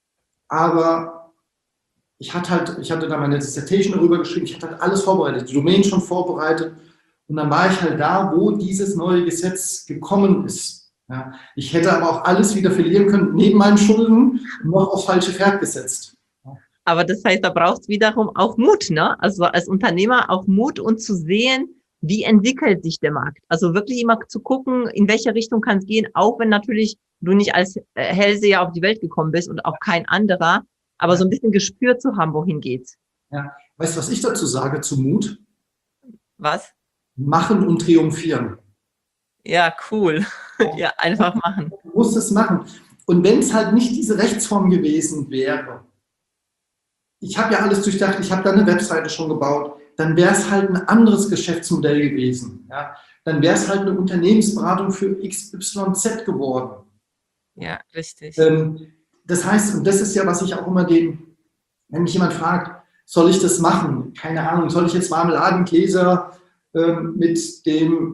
Aber ich hatte, halt, ich hatte da meine Dissertation darüber geschrieben, ich hatte halt alles vorbereitet, die Domain schon vorbereitet. Und dann war ich halt da, wo dieses neue Gesetz gekommen ist. Ja, ich hätte aber auch alles wieder verlieren können, neben meinen Schulden, noch aufs falsche Pferd gesetzt. Aber das heißt, da braucht es wiederum auch Mut, ne? Also als Unternehmer auch Mut und zu sehen, wie entwickelt sich der Markt. Also wirklich immer zu gucken, in welche Richtung kann es gehen, auch wenn natürlich du nicht als äh, Hellseher auf die Welt gekommen bist und auch kein anderer, aber Ja. so ein bisschen Gespür zu haben, wohin geht's. Ja. Weißt du, was ich dazu sage zu Mut? Was? Machen und triumphieren. Ja, cool. Ja, einfach machen. Du musst es machen. Und wenn es halt nicht diese Rechtsform gewesen wäre, ich habe ja alles durchdacht, ich habe da eine Webseite schon gebaut, dann wäre es halt ein anderes Geschäftsmodell gewesen. Ja? Dann wäre es halt eine Unternehmensberatung für X Y Z geworden. Ja, richtig. Ähm, das heißt, und das ist ja, was ich auch immer dem, wenn mich jemand fragt, soll ich das machen? Keine Ahnung, soll ich jetzt Marmeladengläser ähm, mit dem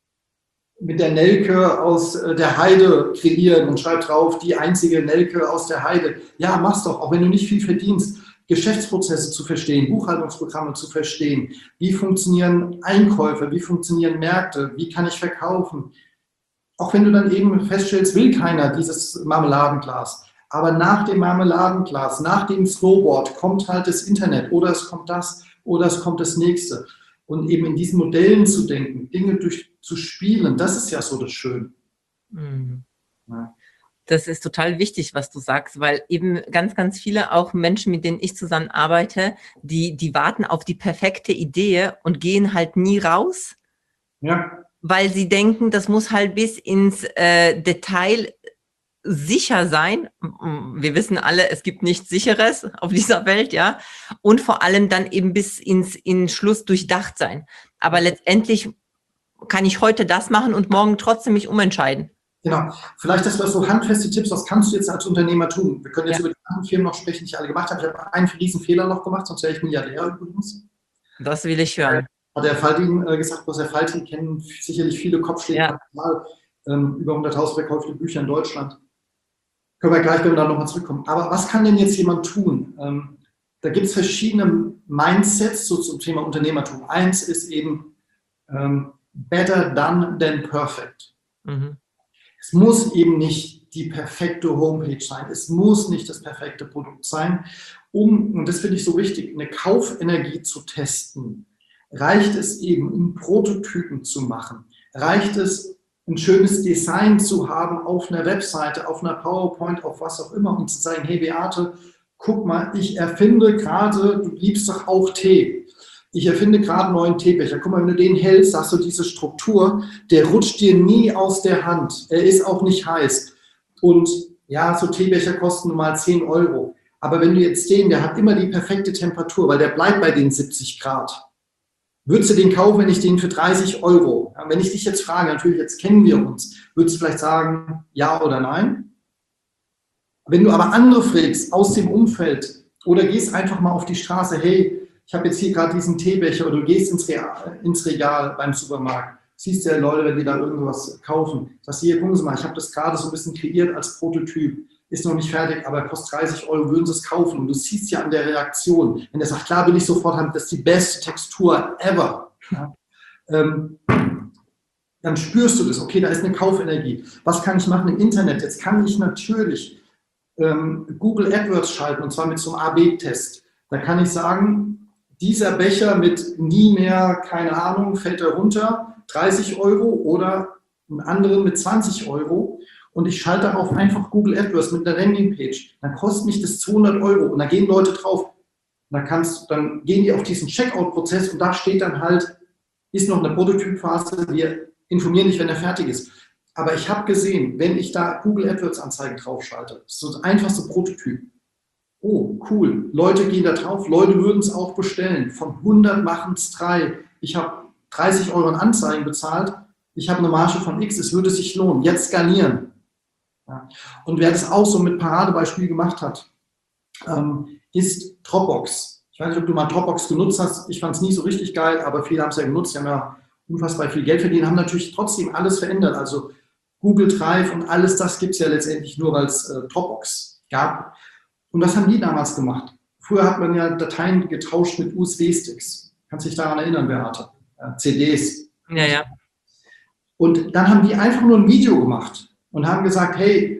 mit der Nelke aus der Heide kreieren und schreib drauf, die einzige Nelke aus der Heide. Ja, mach's doch, auch wenn du nicht viel verdienst. Geschäftsprozesse zu verstehen, Buchhaltungsprogramme zu verstehen, wie funktionieren Einkäufe, wie funktionieren Märkte, wie kann ich verkaufen. Auch wenn du dann eben feststellst, will keiner dieses Marmeladenglas. Aber nach dem Marmeladenglas, nach dem Snowboard kommt halt das Internet oder es kommt das oder es kommt das nächste. Und eben in diesen Modellen zu denken, Dinge durch, zu spielen, das ist ja so das Schöne. Mhm. Ja. Das ist total wichtig, was du sagst, weil eben ganz, ganz viele auch Menschen, mit denen ich zusammen arbeite, die, die warten auf die perfekte Idee und gehen halt nie raus, Ja. weil sie denken, das muss halt bis ins äh, Detail sicher sein. Wir wissen alle, es gibt nichts Sicheres auf dieser Welt, ja. Und vor allem dann eben bis ins in Schluss durchdacht sein. Aber letztendlich kann ich heute das machen und morgen trotzdem mich umentscheiden. Genau. Vielleicht das war so handfeste Tipps, was kannst du jetzt als Unternehmer tun? Wir können jetzt Ja. über die anderen Firmen noch sprechen, die ich alle gemacht habe. Ich habe einen riesen Fehler noch gemacht, sonst wäre ich Milliardär übrigens. Das will ich hören. Hat der Faltin äh, gesagt, was Herr Faltin kennen sicherlich viele Kopfschläge, Ja. ähm, über hunderttausend verkaufte Bücher in Deutschland. Können wir gleich, wenn wir da nochmal zurückkommen. Aber was kann denn jetzt jemand tun? Ähm, da gibt es verschiedene Mindsets so zum Thema Unternehmertum. Eins ist eben ähm, better done than perfect. Mhm. Es muss eben nicht die perfekte Homepage sein. Es muss nicht das perfekte Produkt sein. Um, und das finde ich so wichtig, eine Kaufenergie zu testen, reicht es eben, um Prototypen zu machen. Reicht es, ein schönes Design zu haben auf einer Webseite, auf einer PowerPoint, auf was auch immer und zu sagen, hey Beate, guck mal, ich erfinde gerade, du liebst doch auch Tee. Ich erfinde gerade einen neuen Teebecher. Guck mal, wenn du den hältst, hast du diese Struktur, der rutscht dir nie aus der Hand. Er ist auch nicht heiß. Und ja, so Teebecher kosten nun mal zehn Euro. Aber wenn du jetzt den, der hat immer die perfekte Temperatur, weil der bleibt bei den siebzig Grad. Würdest du den kaufen, wenn ich den für dreißig Euro? Ja, wenn ich dich jetzt frage, natürlich, jetzt kennen wir uns, würdest du vielleicht sagen, ja oder nein? Wenn du aber andere fragst aus dem Umfeld oder gehst einfach mal auf die Straße, hey, ich habe jetzt hier gerade diesen Teebecher oder du gehst ins Regal, ins Regal beim Supermarkt, siehst ja Leute, wenn die da irgendwas kaufen, sagst hier, gucken Sie mal, ich habe das gerade so ein bisschen kreiert als Prototyp, ist noch nicht fertig, aber kostet dreißig Euro, würden Sie es kaufen? Und du siehst ja an der Reaktion, wenn er sagt, klar, will ich sofort haben, das ist die beste Textur ever. Ja, ähm, dann spürst du das, okay, da ist eine Kaufenergie. Was kann ich machen im Internet? Jetzt kann ich natürlich ähm, Google AdWords schalten, und zwar mit so einem A B Test. Da kann ich sagen, dieser Becher mit nie mehr, keine Ahnung, fällt er runter, dreißig Euro oder einen anderen mit zwanzig Euro und ich schalte darauf einfach Google AdWords mit einer Landingpage. Dann kostet mich das zweihundert Euro und da gehen Leute drauf. Dann, kannst, dann gehen die auf diesen Checkout-Prozess und da steht dann halt, ist noch eine Prototypphase, wir informieren dich, wenn er fertig ist. Aber ich habe gesehen, wenn ich da Google AdWords-Anzeigen draufschalte, das ist so das einfachste Prototyp. Oh, cool. Leute gehen da drauf. Leute würden es auch bestellen. Von hundert machen es drei. Ich habe dreißig Euro in Anzeigen bezahlt. Ich habe eine Marge von X. Es würde sich lohnen. Jetzt skalieren. Ja. Und wer das auch so mit Paradebeispiel gemacht hat, ähm, ist Dropbox. Ich weiß nicht, ob du mal Dropbox genutzt hast. Ich fand es nie so richtig geil, aber viele haben es ja genutzt. Die haben ja unfassbar viel Geld verdient, haben natürlich trotzdem alles verändert. Also Google Drive und alles das gibt es ja letztendlich nur, weil es äh, Dropbox gab. Und was haben die damals gemacht? Früher hat man ja Dateien getauscht mit U S B-Sticks. Kannst du dich daran erinnern, Beate? Ja, C Ds. Ja, ja. Und dann haben die einfach nur ein Video gemacht und haben gesagt, hey,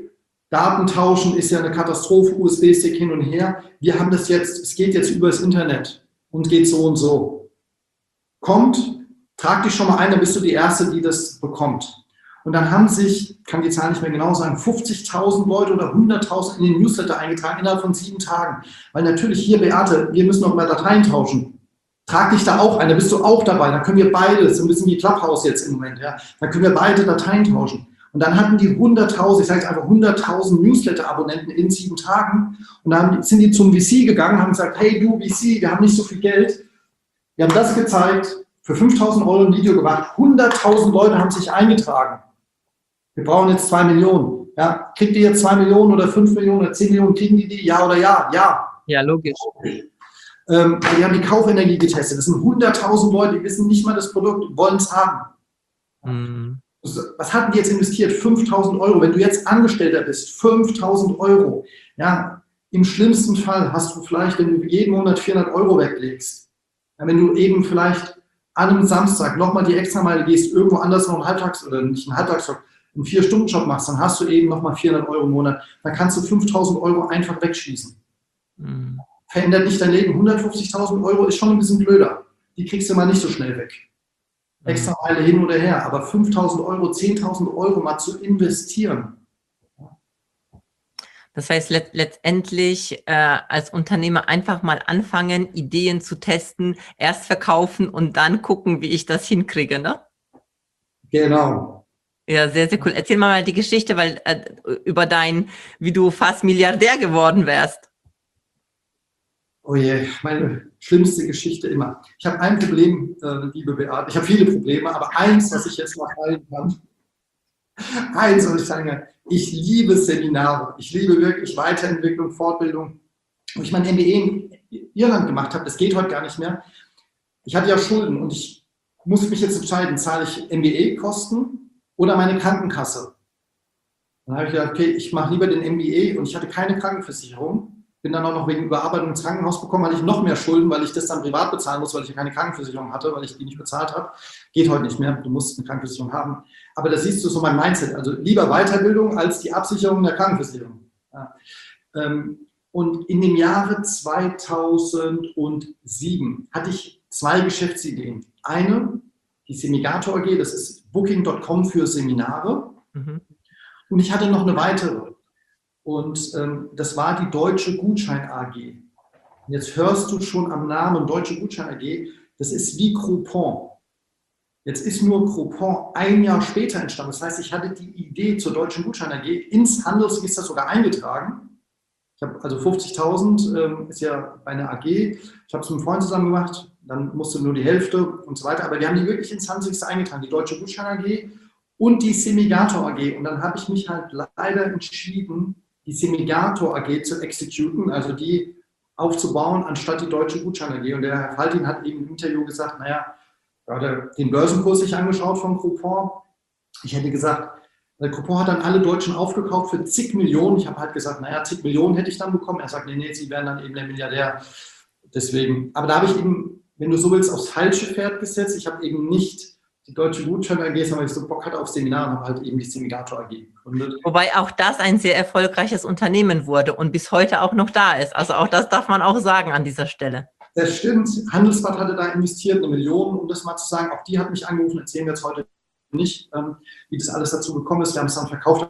Daten tauschen ist ja eine Katastrophe, U S B-Stick hin und her. Wir haben das jetzt, es geht jetzt über das Internet und geht so und so. Kommt, trag dich schon mal ein, dann bist du die Erste, die das bekommt. Und dann haben sich, kann die Zahl nicht mehr genau sagen, fünfzigtausend Leute oder hunderttausend in den Newsletter eingetragen innerhalb von sieben Tagen. Weil natürlich hier, Beate, wir müssen noch mal Dateien tauschen. Trag dich da auch ein, da bist du auch dabei. Dann können wir beide, so ein bisschen wie Clubhouse jetzt im Moment, ja, dann können wir beide Dateien tauschen. Und dann hatten die hunderttausend, ich sage jetzt einfach hunderttausend Newsletter-Abonnenten in sieben Tagen. Und dann sind die zum V C gegangen, haben gesagt, hey du V C, wir haben nicht so viel Geld. Wir haben das gezeigt, für fünftausend Euro ein Video gemacht, hunderttausend Leute haben sich eingetragen. Wir brauchen jetzt zwei Millionen. Ja, kriegt ihr jetzt zwei Millionen oder fünf Millionen oder zehn Millionen, kriegen die die? Ja oder ja? Ja. Ja, logisch. Ähm, wir haben die Kaufenergie getestet. Das sind hunderttausend Leute, die wissen nicht mal das Produkt, wollen es haben. Mhm. Was hatten die jetzt investiert? fünftausend Euro. Wenn du jetzt Angestellter bist, fünftausend Euro. Ja, im schlimmsten Fall hast du vielleicht, wenn du jeden Monat vierhundert Euro weglegst, ja, wenn du eben vielleicht an einem Samstag nochmal die Extrameile gehst, irgendwo anders noch einen Halbtags- oder nicht einen Halbtagsjob, einen vier-Stunden-Job machst, dann hast du eben nochmal vierhundert Euro im Monat. Dann kannst du fünftausend Euro einfach wegschießen. Mhm. Verändert nicht dein Leben. hundertfünfzigtausend Euro ist schon ein bisschen blöder. Die kriegst du mal nicht so schnell weg. Extra Meile hin oder her, aber fünftausend Euro, zehntausend Euro mal zu investieren. Das heißt let letztendlich äh, als Unternehmer einfach mal anfangen, Ideen zu testen, erst verkaufen und dann gucken, wie ich das hinkriege, ne? Genau. Ja, sehr, sehr cool. Erzähl mal die Geschichte, weil äh, über dein, wie du fast Milliardär geworden wärst. Oh je, meine schlimmste Geschichte immer. Ich habe ein Problem, äh, liebe Beate, ich habe viele Probleme, aber eins, was ich jetzt mal teilen kann, eins, was ich sagen kann, ich liebe Seminare, ich liebe wirklich Weiterentwicklung, Fortbildung. Wo ich mein M B A in Irland gemacht habe, das geht heute gar nicht mehr. Ich hatte ja Schulden und ich musste mich jetzt entscheiden, zahle ich M B A-Kosten oder meine Krankenkasse. Dann habe ich gedacht, okay, ich mache lieber den M B A und ich hatte keine Krankenversicherung. Bin dann auch noch wegen Überarbeitung ins Krankenhaus bekommen, hatte ich noch mehr Schulden, weil ich das dann privat bezahlen muss, weil ich ja keine Krankenversicherung hatte, weil ich die nicht bezahlt habe. Geht heute nicht mehr, du musst eine Krankenversicherung haben. Aber da siehst du so mein Mindset, also lieber Weiterbildung als die Absicherung der Krankenversicherung. Ja. Und in dem Jahre zweitausendsieben hatte ich zwei Geschäftsideen. Eine, die Semigator A G, das ist Booking Punkt com für Seminare. Mhm. Und ich hatte noch eine weitere. Und ähm, das war die Deutsche Gutschein A G. Und jetzt hörst du schon am Namen Deutsche Gutschein A G, das ist wie Groupon. Jetzt ist nur Groupon ein Jahr später entstanden. Das heißt, ich hatte die Idee zur Deutschen Gutschein A G ins Handelsregister sogar eingetragen. Ich habe also fünfzigtausend, ähm, ist ja bei einer A G. Ich habe es mit einem Freund zusammen gemacht, dann musste nur die Hälfte und so weiter. Aber wir haben die wirklich ins Handelsregister eingetragen, die Deutsche Gutschein A G und die Semigator A G. Und dann habe ich mich halt leider entschieden, die Semigator A G zu exekuten, also die aufzubauen, anstatt die Deutsche Gutschein A G. Und der Herr Faltin hat eben im Interview gesagt, naja, er hat den Börsenkurs sich angeschaut von Groupon. Ich hätte gesagt, Groupon hat dann alle Deutschen aufgekauft für zig Millionen. Ich habe halt gesagt, naja, zig Millionen hätte ich dann bekommen. Er sagt, nee, nee, sie wären dann eben der Milliardär. Deswegen, aber da habe ich eben, wenn du so willst, aufs falsche Pferd gesetzt. Ich habe eben nicht die Deutsche Gutschein A G, sondern ich so Bock hatte auf Seminare und habe halt eben die Semigator A G gegründet. Wobei auch das ein sehr erfolgreiches Unternehmen wurde und bis heute auch noch da ist. Also auch das darf man auch sagen an dieser Stelle. Das stimmt. Handelsblatt hatte da investiert, eine Million, um das mal zu sagen. Auch die hat mich angerufen, erzählen wir jetzt heute nicht, ähm, wie das alles dazu gekommen ist. Wir haben es dann verkauft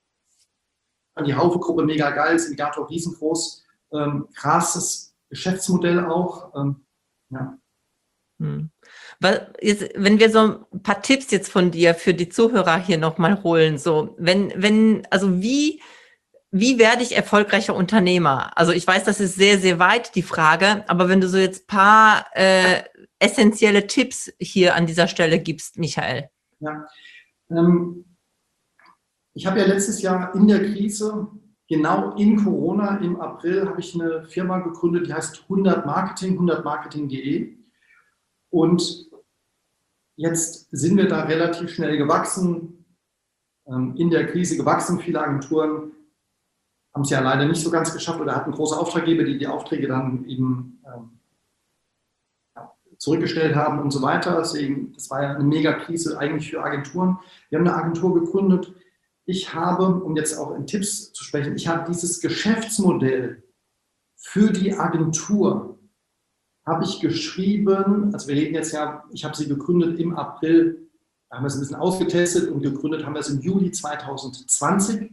an die Haufe-Gruppe, mega geil, Semigator riesengroß, ähm, krasses Geschäftsmodell auch. Ähm, ja. Hm. Weil jetzt, wenn wir so ein paar Tipps jetzt von dir für die Zuhörer hier nochmal holen, so, wenn, wenn, also wie, wie werde ich erfolgreicher Unternehmer? Also ich weiß, das ist sehr, sehr weit die Frage, aber wenn du so jetzt ein paar äh, essentielle Tipps hier an dieser Stelle gibst, Michael. Ja, ähm, ich habe ja letztes Jahr in der Krise, genau in Corona, im April, habe ich eine Firma gegründet, die heißt hundert Marketing, hundert marketing punkt de. Und jetzt sind wir da relativ schnell gewachsen, ähm, in der Krise gewachsen. Viele Agenturen haben es ja leider nicht so ganz geschafft oder hatten große Auftraggeber, die die Aufträge dann eben ähm, zurückgestellt haben und so weiter. Deswegen, das war ja eine Mega-Krise eigentlich für Agenturen. Wir haben eine Agentur gegründet ich habe, um jetzt auch in Tipps zu sprechen, ich habe dieses Geschäftsmodell für die Agentur, habe ich geschrieben, also wir reden jetzt ja, ich habe sie gegründet im April, da haben wir es ein bisschen ausgetestet und gegründet haben wir es im Juli zwanzig zwanzig.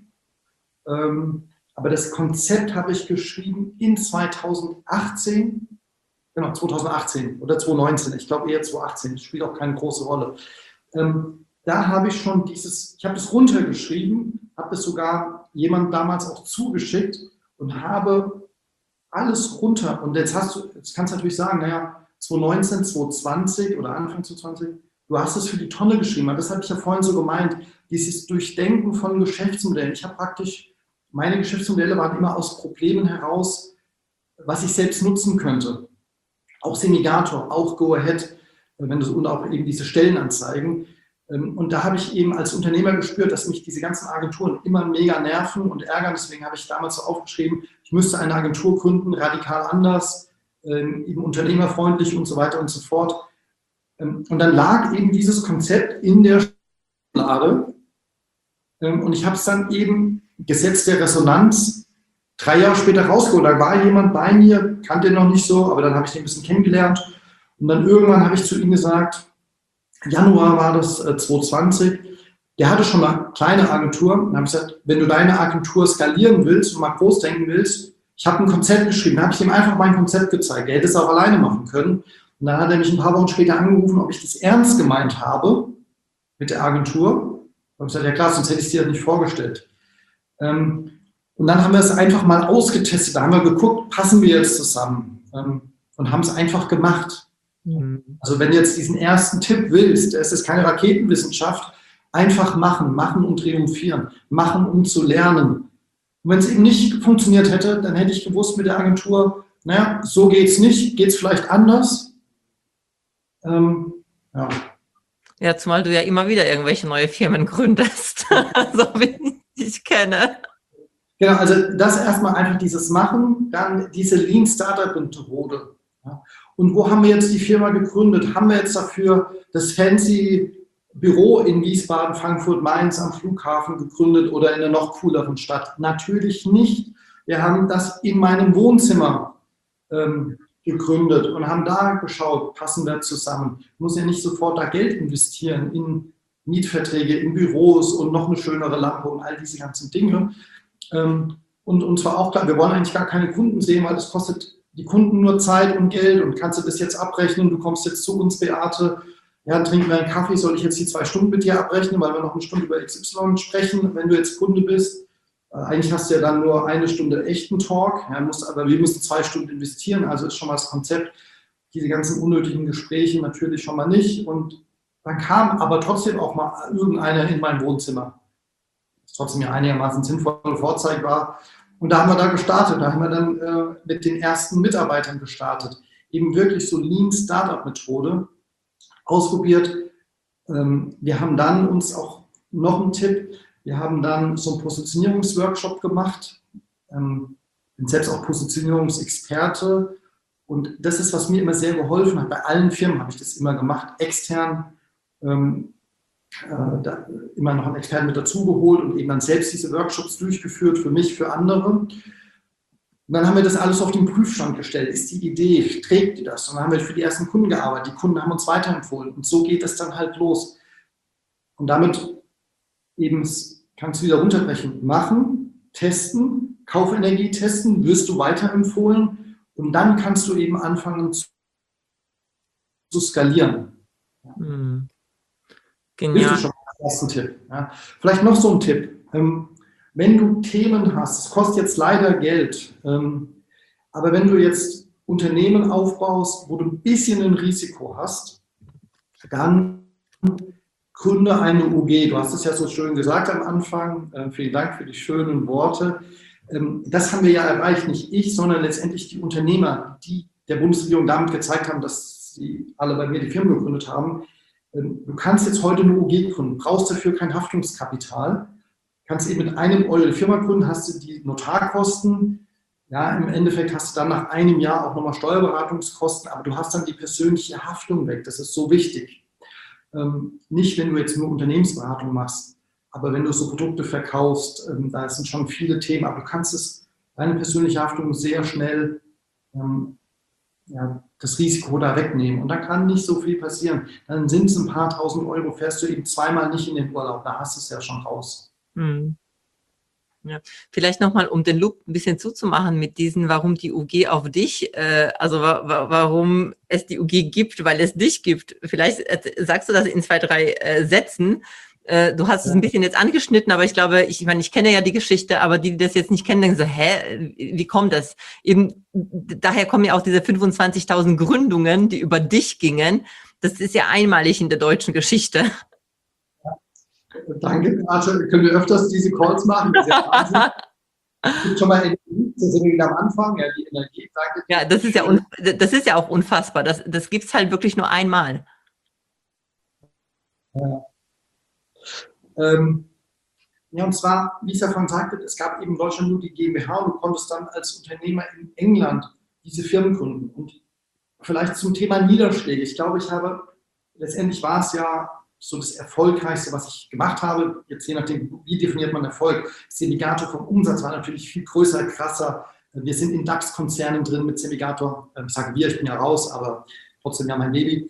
Ähm, aber das Konzept habe ich geschrieben in zwanzig achtzehn, genau, zwanzig achtzehn oder zwanzig neunzehn, ich glaube eher zwanzig achtzehn, das spielt auch keine große Rolle. Ähm, da habe ich schon dieses, ich habe es runtergeschrieben, habe es sogar jemand damals auch zugeschickt und habe alles runter. Und jetzt hast du, jetzt kannst du natürlich sagen, naja, zwanzig neunzehn, zwanzig zwanzig oder Anfang zwanzig zwanzig, du hast es für die Tonne geschrieben. Aber das habe ich ja vorhin so gemeint, dieses Durchdenken von Geschäftsmodellen. Ich habe praktisch, meine Geschäftsmodelle waren immer aus Problemen heraus, was ich selbst nutzen könnte. Auch Semigator, auch Go Ahead, wenn du, und auch eben diese Stellenanzeigen. Und da habe ich eben als Unternehmer gespürt, dass mich diese ganzen Agenturen immer mega nerven und ärgern. Deswegen habe ich damals so aufgeschrieben, ich müsste eine Agentur gründen, radikal anders, eben unternehmerfreundlich und so weiter und so fort. Und dann lag eben dieses Konzept in der Schublade. Und ich habe es dann eben, Gesetz der Resonanz, drei Jahre später rausgeholt. Da war jemand bei mir, kannte ihn noch nicht so, aber dann habe ich ihn ein bisschen kennengelernt. Und dann irgendwann habe ich zu ihm gesagt, Januar war das äh, zwanzig zwanzig, der hatte schon eine kleine Agentur. Dann habe ich gesagt, wenn du deine Agentur skalieren willst und mal groß denken willst, ich habe ein Konzept geschrieben. Dann habe ich ihm einfach mein Konzept gezeigt. Er hätte es auch alleine machen können. Und dann hat er mich ein paar Wochen später angerufen, ob ich das ernst gemeint habe mit der Agentur. Ich habe gesagt, ja klar, sonst hätte ich es dir das nicht vorgestellt. Ähm, und dann haben wir es einfach mal ausgetestet. Da haben wir geguckt, passen wir jetzt zusammen? Ähm, und haben es einfach gemacht. Also wenn du jetzt diesen ersten Tipp willst, es ist keine Raketenwissenschaft, einfach machen, machen und triumphieren, machen um zu lernen. Und wenn es eben nicht funktioniert hätte, dann hätte ich gewusst mit der Agentur, naja, so geht es nicht, geht es vielleicht anders. Ähm, ja. Ja, zumal du ja immer wieder irgendwelche neue Firmen gründest, so wie ich dich kenne. Genau, also das erstmal einfach dieses Machen, dann diese Lean Startup Methode. Ja. Und wo haben wir jetzt die Firma gegründet? Haben wir jetzt dafür das fancy Büro in Wiesbaden, Frankfurt, Mainz am Flughafen gegründet oder in einer noch cooleren Stadt? Natürlich nicht. Wir haben das in meinem Wohnzimmer ähm, gegründet und haben da geschaut, passen wir zusammen. Ich muss ja nicht sofort da Geld investieren in Mietverträge, in Büros und noch eine schönere Lampe und all diese ganzen Dinge. Ähm, und uns war auch klar, wir wollen eigentlich gar keine Kunden sehen, weil das kostet die Kunden nur Zeit und Geld und kannst du das jetzt abrechnen, du kommst jetzt zu uns, Beate, ja, trinken wir einen Kaffee, soll ich jetzt die zwei Stunden mit dir abrechnen, weil wir noch eine Stunde über X Y sprechen, wenn du jetzt Kunde bist. Äh, eigentlich hast du ja dann nur eine Stunde echten Talk, ja, musst, aber wir müssen zwei Stunden investieren, also ist schon mal das Konzept, diese ganzen unnötigen Gespräche natürlich schon mal nicht. Und dann kam aber trotzdem auch mal irgendeiner in mein Wohnzimmer, das trotzdem ja einigermaßen sinnvoll vorzeigbar. Und da haben wir da gestartet, da haben wir dann äh, mit den ersten Mitarbeitern gestartet. Eben wirklich so Lean Startup Methode ausprobiert. Ähm, wir haben dann uns auch noch einen Tipp, wir haben dann so einen Positionierungsworkshop gemacht. Ähm, bin selbst auch Positionierungsexperte und das ist, was mir immer sehr geholfen hat. Bei allen Firmen habe ich das immer gemacht, extern. Ähm, Äh, da immer noch einen Experten mit dazugeholt und eben dann selbst diese Workshops durchgeführt, für mich, für andere. Und dann haben wir das alles auf den Prüfstand gestellt. Ist die Idee, trägt die das? Und dann haben wir für die ersten Kunden gearbeitet. Die Kunden haben uns weiterempfohlen. Und so geht es dann halt los. Und damit eben kannst du wieder runterbrechen. Machen, testen, Kaufenergie testen, wirst du weiterempfohlen. Und dann kannst du eben anfangen zu, zu skalieren. Hm. Genial. Das ist schon mal der erste Tipp. Ja. Vielleicht noch so ein Tipp. Ähm, wenn du Themen hast, es kostet jetzt leider Geld, ähm, aber wenn du jetzt Unternehmen aufbaust, wo du ein bisschen ein Risiko hast, dann gründe eine U G. Du hast es ja so schön gesagt am Anfang. Äh, vielen Dank für die schönen Worte. Ähm, das haben wir ja erreicht, nicht ich, sondern letztendlich die Unternehmer, die der Bundesregierung damit gezeigt haben, dass sie alle bei mir die Firmen gegründet haben. Du kannst jetzt heute eine U G gründen, brauchst dafür kein Haftungskapital, kannst eben mit einem Euro die Firma gründen, hast du die Notarkosten, ja, im Endeffekt hast du dann nach einem Jahr auch nochmal Steuerberatungskosten, aber du hast dann die persönliche Haftung weg, das ist so wichtig. Ähm, nicht, wenn du jetzt nur Unternehmensberatung machst, aber wenn du so Produkte verkaufst, ähm, da sind schon viele Themen, aber du kannst es, deine persönliche Haftung sehr schnell ähm, ja, das Risiko da wegnehmen. Und da kann nicht so viel passieren. Dann sind es ein paar tausend Euro, fährst du eben zweimal nicht in den Urlaub, da hast du es ja schon raus. Hm. Ja. Vielleicht nochmal, um den Loop ein bisschen zuzumachen mit diesen, warum die U G auf dich, äh, also wa wa warum es die U G gibt, weil es dich gibt. Vielleicht äh, sagst du das in zwei, drei äh, Sätzen. Äh, du hast ja. es ein bisschen jetzt angeschnitten, aber ich glaube, ich, ich meine, ich kenne ja die Geschichte, aber die, die das jetzt nicht kennen, denken so, hä, wie kommt das? Eben, daher kommen ja auch diese fünfundzwanzigtausend Gründungen, die über dich gingen. Das ist ja einmalig in der deutschen Geschichte. Danke, Beate. Können wir öfters diese Calls machen? Das ist ja Wahnsinn. Es gibt schon mal Energie, da sind wir wieder am Anfang. Ja, die Energie, danke. Ja, das ist ja, un, das ist ja auch unfassbar. Das, das gibt es halt wirklich nur einmal. Ja. Ähm, ja, und zwar, wie ich ja vorhin sagte, es gab eben in Deutschland nur die GmbH und du konntest dann als Unternehmer in England diese Firmen gründen. Und vielleicht zum Thema Niederschläge. Ich glaube, ich habe, letztendlich war es ja so das Erfolgreichste, was ich gemacht habe. Jetzt je nachdem, wie definiert man Erfolg. Cemigator vom Umsatz war natürlich viel größer, krasser. Wir sind in DAX-Konzernen drin mit Cemigator. Ich sage wir, ich bin ja raus, aber trotzdem ja mein Baby.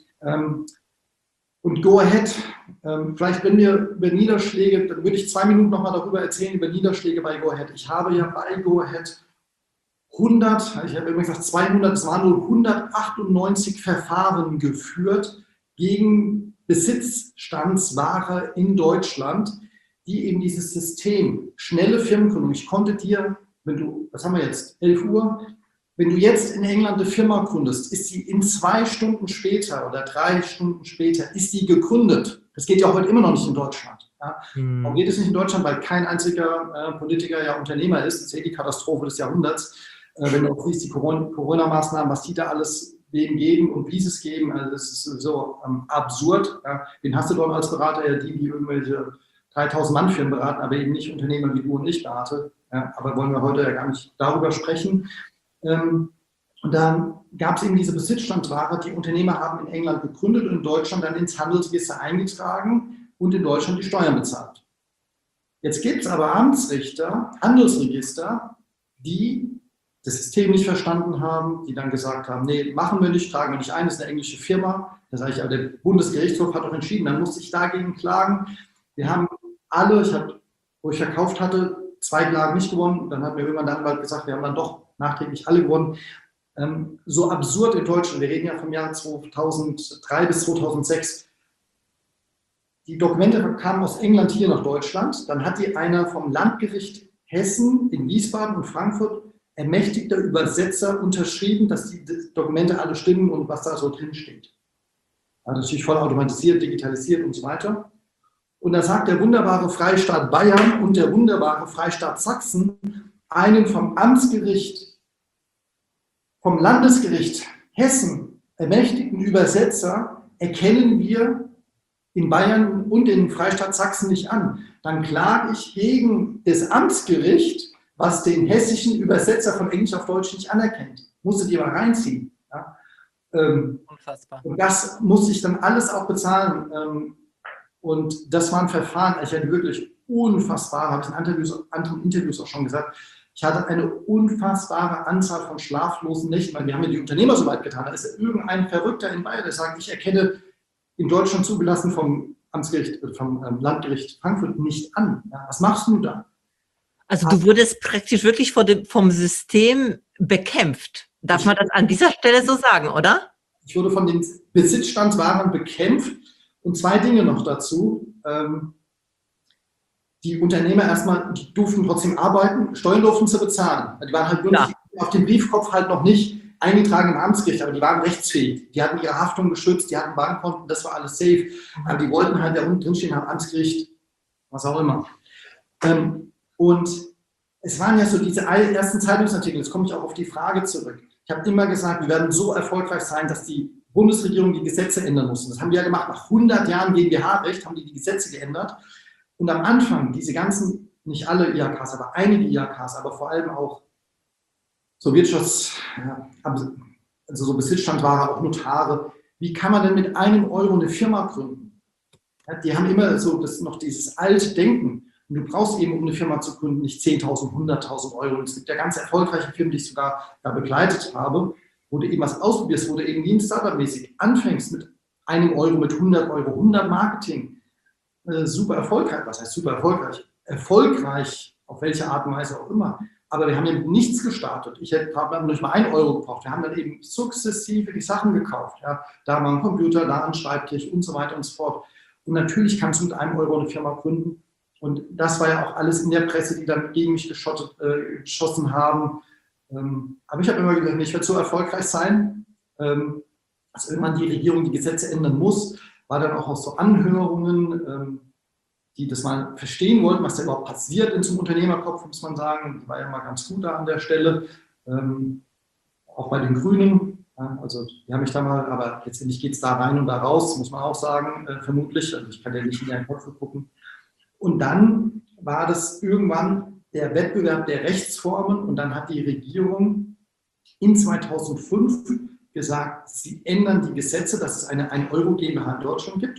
Und Go Ahead, vielleicht wenn wir über Niederschläge, dann würde ich zwei Minuten nochmal darüber erzählen, über Niederschläge bei Go Ahead. Ich habe ja bei Go Ahead hundert, ich habe immer gesagt zweihundert, es waren nur hundertachtundneunzig Verfahren geführt gegen Besitzstandsware in Deutschland, die eben dieses System, schnelle Firmengründung, ich konnte dir, wenn du, was haben wir jetzt, elf Uhr, wenn du jetzt in England eine Firma gründest, ist sie in zwei Stunden später oder drei Stunden später, ist die gegründet. Das geht ja heute immer noch nicht in Deutschland. Ja. Hm. Warum geht es nicht in Deutschland? Weil kein einziger äh, Politiker ja Unternehmer ist. Das ist ja die Katastrophe des Jahrhunderts. Äh, wenn du auch siehst, die Corona-Maßnahmen, was die da alles wem geben und wie sie es geben, also das ist so ähm, absurd. Ja. Wen hast du dort als Berater? Ja, die, die irgendwelche dreitausend Mann Firmen beraten, aber eben nicht Unternehmer wie du und ich, Beate. Ja, aber wollen wir heute ja gar nicht darüber sprechen. Ähm, und dann gab es eben diese Besitzstandsware, die Unternehmer haben in England gegründet und in Deutschland dann ins Handelsregister eingetragen und in Deutschland die Steuern bezahlt. Jetzt gibt es aber Amtsrichter, Handelsregister, die das System nicht verstanden haben, die dann gesagt haben, nee, machen wir nicht, tragen wir nicht ein, das ist eine englische Firma. Da sage ich, aber der Bundesgerichtshof hat doch entschieden, dann musste ich dagegen klagen. Wir haben alle, ich hab, wo ich verkauft hatte, zwei Klagen nicht gewonnen. Dann hat mir irgendwann der Anwalt gesagt, wir haben dann doch nachträglich alle gewonnen. Ähm, so absurd in Deutschland, wir reden ja vom Jahr zweitausenddrei bis zweitausendsechs. Die Dokumente kamen aus England hier nach Deutschland. Dann hat die einer vom Landgericht Hessen in Wiesbaden und Frankfurt ermächtigter Übersetzer unterschrieben, dass die Dokumente alle stimmen und was da so drin steht. Also natürlich voll automatisiert, digitalisiert und so weiter. Und da sagt der wunderbare Freistaat Bayern und der wunderbare Freistaat Sachsen einen vom Amtsgericht, vom Landesgericht Hessen ermächtigten Übersetzer erkennen wir in Bayern und in Freistaat Sachsen nicht an. Dann klage ich gegen das Amtsgericht, was den hessischen Übersetzer von Englisch auf Deutsch nicht anerkennt. Musst du dir mal reinziehen. Ja? Ähm, Unfassbar. Und das muss ich dann alles auch bezahlen. Ähm, und das war ein Verfahren, ich hatte wirklich unfassbar, habe ich in Interviews, anderen Interviews auch schon gesagt, ich hatte eine unfassbare Anzahl von schlaflosen Nächten, weil wir haben ja die Unternehmer so weit getan. Da ist irgendein Verrückter in Bayern, der sagt, ich erkenne in Deutschland zugelassen vom Amtsgericht, vom Landgericht Frankfurt nicht an. Ja, was machst du da? Also du wurdest praktisch wirklich vor dem, vom System bekämpft. Darf man das an dieser Stelle so sagen, oder? Ich wurde von den Besitzstandswaren bekämpft und zwei Dinge noch dazu. Ähm, die Unternehmer erstmal, die durften trotzdem arbeiten, Steuern durften sie bezahlen. Die waren halt wirklich ja. auf dem Briefkopf halt noch nicht eingetragen im Amtsgericht, aber die waren rechtsfähig. Die hatten ihre Haftung geschützt, die hatten Bankkonten, das war alles safe. Aber die wollten halt da unten drinstehen am Amtsgericht, was auch immer. Ähm, Und es waren ja so diese ersten Zeitungsartikel, jetzt komme ich auch auf die Frage zurück. Ich habe immer gesagt, wir werden so erfolgreich sein, dass die Bundesregierung die Gesetze ändern muss. Und das haben wir ja gemacht. Nach hundert Jahren GmbH-Recht haben die die Gesetze geändert. Und am Anfang, diese ganzen, nicht alle I H Ks, aber einige I H Ks, aber vor allem auch so Wirtschafts-, ja, also so Besitzstandsware, auch Notare. Wie kann man denn mit einem Euro eine Firma gründen? Ja, die haben immer so das, noch dieses alte Denken. Und du brauchst eben, um eine Firma zu gründen, nicht zehntausend, hunderttausend Euro. Und es gibt ja ganz erfolgreiche Firmen, die ich sogar da begleitet habe, wo du eben was ausprobierst, wo du eben Lean Startup-mäßig anfängst mit einem Euro, mit hundert Euro, hundert Marketing. Äh, super erfolgreich. Was heißt super erfolgreich? Erfolgreich, auf welche Art und Weise auch immer. Aber wir haben eben nichts gestartet. Ich habe nicht mal einen Euro gebraucht. Wir haben dann eben sukzessive die Sachen gekauft. Ja. Da war ein Computer, da ein Schreibtisch und so weiter und so fort. Und natürlich kannst du mit einem Euro eine Firma gründen. Und das war ja auch alles in der Presse, die dann gegen mich geschottet, äh, geschossen haben. Ähm, aber ich habe immer gedacht, ich werde so erfolgreich sein, ähm, dass irgendwann die Regierung die Gesetze ändern muss. War dann auch, auch so Anhörungen, ähm, die das mal verstehen wollten, was da überhaupt passiert in so einem Unternehmerkopf, muss man sagen. Die war ja mal ganz gut da an der Stelle. Ähm, auch bei den Grünen. Ja, also die haben mich da mal, aber letztendlich geht es da rein und da raus, muss man auch sagen, äh, vermutlich. Also ich kann ja nicht in ihren Kopf gucken. Und dann war das irgendwann der Wettbewerb der Rechtsformen und dann hat die Regierung in zweitausendfünf gesagt, sie ändern die Gesetze, dass es eine ein Euro GmbH in Deutschland gibt.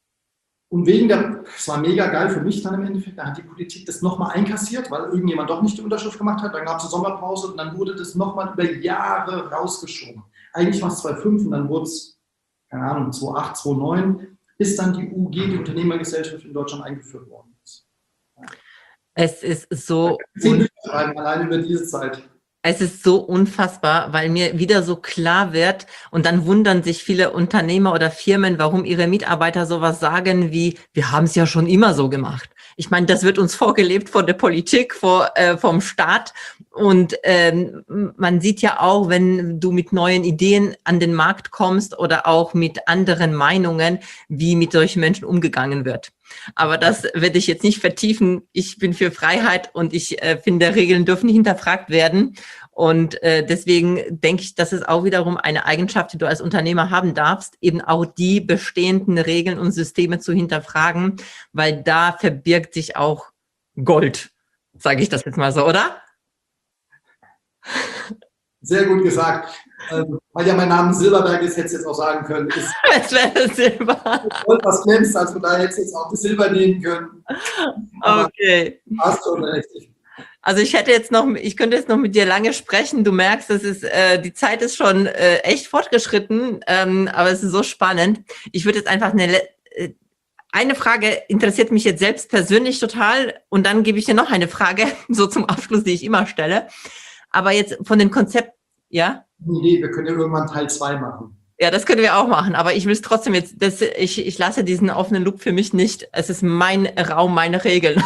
Und wegen der, es war mega geil für mich dann im Endeffekt, da hat die Politik das nochmal einkassiert, weil irgendjemand doch nicht die Unterschrift gemacht hat, dann gab es eine Sommerpause und dann wurde das nochmal über Jahre rausgeschoben. Eigentlich war es zweitausendfünf und dann wurde es, keine Ahnung, zweitausendacht, zweitausendneun, bis dann die U G, die Unternehmergesellschaft in Deutschland eingeführt worden ist. Ja. Es ist so... Zehn Bücher schreiben, allein über diese Zeit. Es ist so unfassbar, weil mir wieder so klar wird und dann wundern sich viele Unternehmer oder Firmen, warum ihre Mitarbeiter sowas sagen wie, wir haben es ja schon immer so gemacht. Ich meine, das wird uns vorgelebt von der Politik, vor, äh, vom Staat und ähm, man sieht ja auch, wenn du mit neuen Ideen an den Markt kommst oder auch mit anderen Meinungen, wie mit solchen Menschen umgegangen wird. Aber das werde ich jetzt nicht vertiefen. Ich bin für Freiheit und ich äh, finde, Regeln dürfen nicht hinterfragt werden. Und äh, deswegen denke ich, das ist auch wiederum eine Eigenschaft, die du als Unternehmer haben darfst, eben auch die bestehenden Regeln und Systeme zu hinterfragen, weil da verbirgt sich auch Gold, sage ich das jetzt mal so, oder? Sehr gut gesagt. Ähm, weil ja mein Name Silberberg ist, hätte ich jetzt auch sagen können. Ist, es wäre Silber. Was glänzt, also da hätte ich jetzt auch das Silber nehmen können. Aber okay. Hast du recht. Also ich hätte jetzt noch, ich könnte jetzt noch mit dir lange sprechen. Du merkst, es ist, äh, die Zeit ist schon äh, echt fortgeschritten, ähm, aber es ist so spannend. Ich würde jetzt einfach eine, äh, eine Frage interessiert mich jetzt selbst persönlich total und dann gebe ich dir noch eine Frage, so zum Abschluss, die ich immer stelle. Aber jetzt von den Konzepten, ja? Nee, wir können ja irgendwann Teil zwei machen. Ja, das können wir auch machen, aber ich will es trotzdem jetzt, das, ich, ich lasse diesen offenen Loop für mich nicht. Es ist mein Raum, meine Regeln.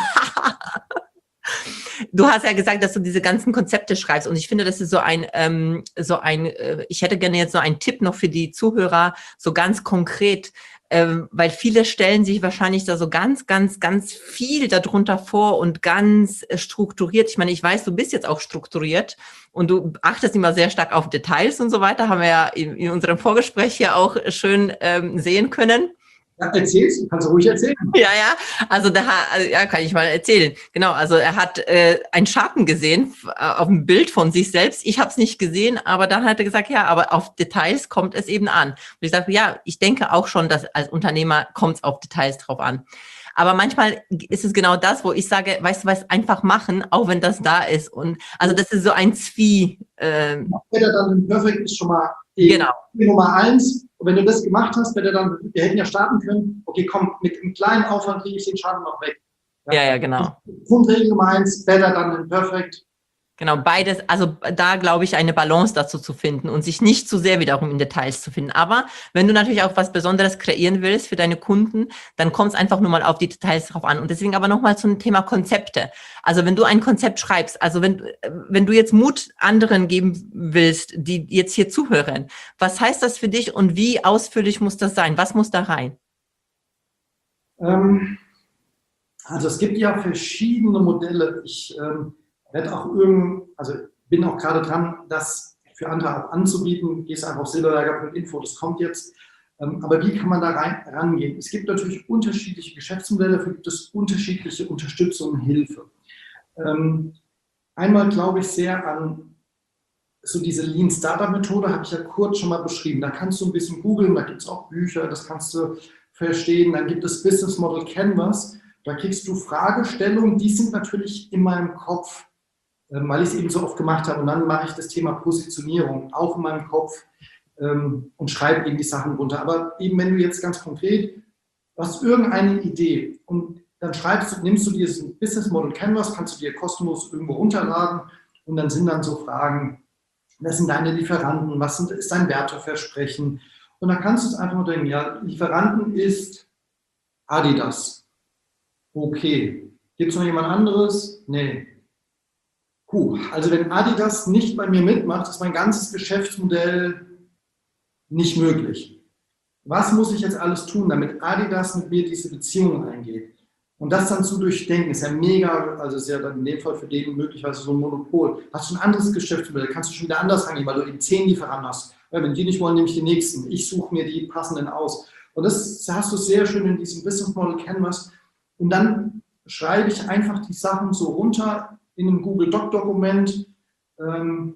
Du hast ja gesagt, dass du diese ganzen Konzepte schreibst und ich finde, das ist so ein, ähm, so ein, äh, ich hätte gerne jetzt so einen Tipp noch für die Zuhörer, so ganz konkret, ähm, weil viele stellen sich wahrscheinlich da so ganz, ganz, ganz viel darunter vor und ganz äh, strukturiert. Ich meine, ich weiß, du bist jetzt auch strukturiert und du achtest immer sehr stark auf Details und so weiter, haben wir ja in, in unserem Vorgespräch hier auch schön ähm, sehen können. Ja, erzählst du, kannst du ruhig erzählen. Ja, ja, also da also, ja, kann ich mal erzählen. Genau, also er hat äh, einen Schatten gesehen auf dem Bild von sich selbst. Ich habe es nicht gesehen, aber dann hat er gesagt, ja, aber auf Details kommt es eben an. Und ich sage, ja, ich denke auch schon, dass als Unternehmer kommt es auf Details drauf an. Aber manchmal ist es genau das, wo ich sage, weißt du was, einfach machen, auch wenn das da ist. Und also das ist so ein Zwie. Äh, Better Done Perfect ist schon mal die genau. Nummer eins. Und wenn du das gemacht hast, Better Done, wir hätten ja starten können, okay, komm, mit einem kleinen Aufwand kriege ich den Schaden noch weg. Ja, ja, ja, genau. Grundregel Nummer eins, Better Done Perfect. Genau, beides, also da glaube ich, eine Balance dazu zu finden und sich nicht zu sehr wiederum in Details zu finden. Aber wenn du natürlich auch was Besonderes kreieren willst für deine Kunden, dann kommt es einfach nur mal auf die Details drauf an. Und deswegen aber nochmal zum Thema Konzepte. Also wenn du ein Konzept schreibst, also wenn, wenn du jetzt Mut anderen geben willst, die jetzt hier zuhören, was heißt das für dich und wie ausführlich muss das sein? Was muss da rein? Ähm, also es gibt ja verschiedene Modelle. Ich ähm, werde auch irgend, also bin auch gerade dran, das für andere auch anzubieten. Gehst einfach auf silberberger Punkt info, das kommt jetzt. Ähm, aber wie kann man da rein, rangehen? Es gibt natürlich unterschiedliche Geschäftsmodelle, dafür gibt es unterschiedliche Unterstützung und Hilfe. Ähm, einmal glaube ich sehr an so diese Lean Startup Methode, habe ich ja kurz schon mal beschrieben. Da kannst du ein bisschen googeln, da gibt es auch Bücher, das kannst du verstehen. Dann gibt es Business Model Canvas. Da kriegst du Fragestellungen, die sind natürlich in meinem Kopf, weil ich es eben so oft gemacht habe. Und dann mache ich das Thema Positionierung auch in meinem Kopf ähm, und schreibe eben die Sachen runter. Aber eben, wenn du jetzt ganz konkret, du hast irgendeine Idee und dann schreibst du, nimmst du dir das Business Model Canvas, kannst du dir kostenlos irgendwo runterladen und dann sind dann so Fragen, wer sind deine Lieferanten, was sind, ist dein Werteversprechen? Und dann kannst du es einfach nur denken, ja, Lieferanten ist Adidas. Okay. Gibt es noch jemand anderes? Nee. Puh, also wenn Adidas nicht bei mir mitmacht, ist mein ganzes Geschäftsmodell nicht möglich. Was muss ich jetzt alles tun, damit Adidas mit mir diese Beziehung eingeht? Und das dann zu durchdenken, ist ja mega, also ist ja dann in dem Fall für den möglicherweise so ein Monopol. Hast du ein anderes Geschäftsmodell, kannst du schon wieder anders rangehen, weil du eben zehn Lieferanten hast. Ja, wenn die nicht wollen, nehme ich die nächsten. Ich suche mir die passenden aus. Und das hast du sehr schön in diesem Business Model Canvas. Und dann schreibe ich einfach die Sachen so runter in einem Google Doc-Dokument ähm,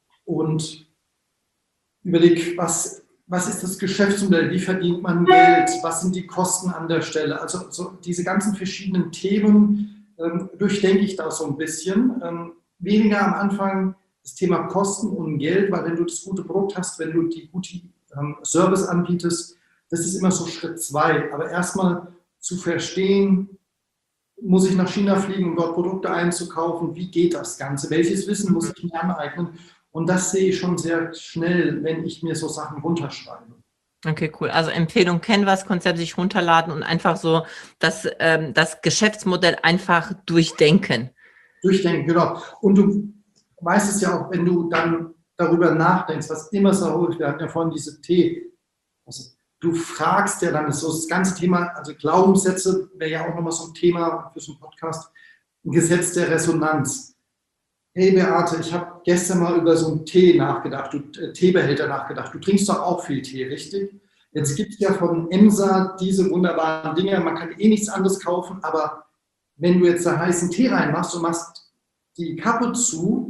und überlege, was, was ist das Geschäftsmodell, wie verdient man Geld, was sind die Kosten an der Stelle. Also so diese ganzen verschiedenen Themen ähm, durchdenke ich da so ein bisschen. Ähm, weniger am Anfang das Thema Kosten und Geld, weil wenn du das gute Produkt hast, wenn du die gute ähm, Service anbietest, das ist immer so Schritt zwei. Aber erstmal zu verstehen, muss ich nach China fliegen, um dort Produkte einzukaufen? Wie geht das Ganze? Welches Wissen muss ich mir aneignen? Und das sehe ich schon sehr schnell, wenn ich mir so Sachen runterschreibe. Okay, cool. Also Empfehlung Canvas-Konzept sich runterladen und einfach so das, ähm, das Geschäftsmodell einfach durchdenken. Durchdenken, genau. Und du weißt es ja auch, wenn du dann darüber nachdenkst, was immer so häufig, wir hatten ja vorhin diese T, also du fragst ja dann, so das ganze Thema, also Glaubenssätze wäre ja auch nochmal so ein Thema für so einen Podcast, ein Gesetz der Resonanz. Hey Beate, ich habe gestern mal über so einen Tee nachgedacht, du, äh, Teebehälter nachgedacht. Du trinkst doch auch viel Tee, richtig? Jetzt gibt es ja von Emsa diese wunderbaren Dinge, man kann eh nichts anderes kaufen, aber wenn du jetzt da heißen Tee reinmachst und machst die Kappe zu,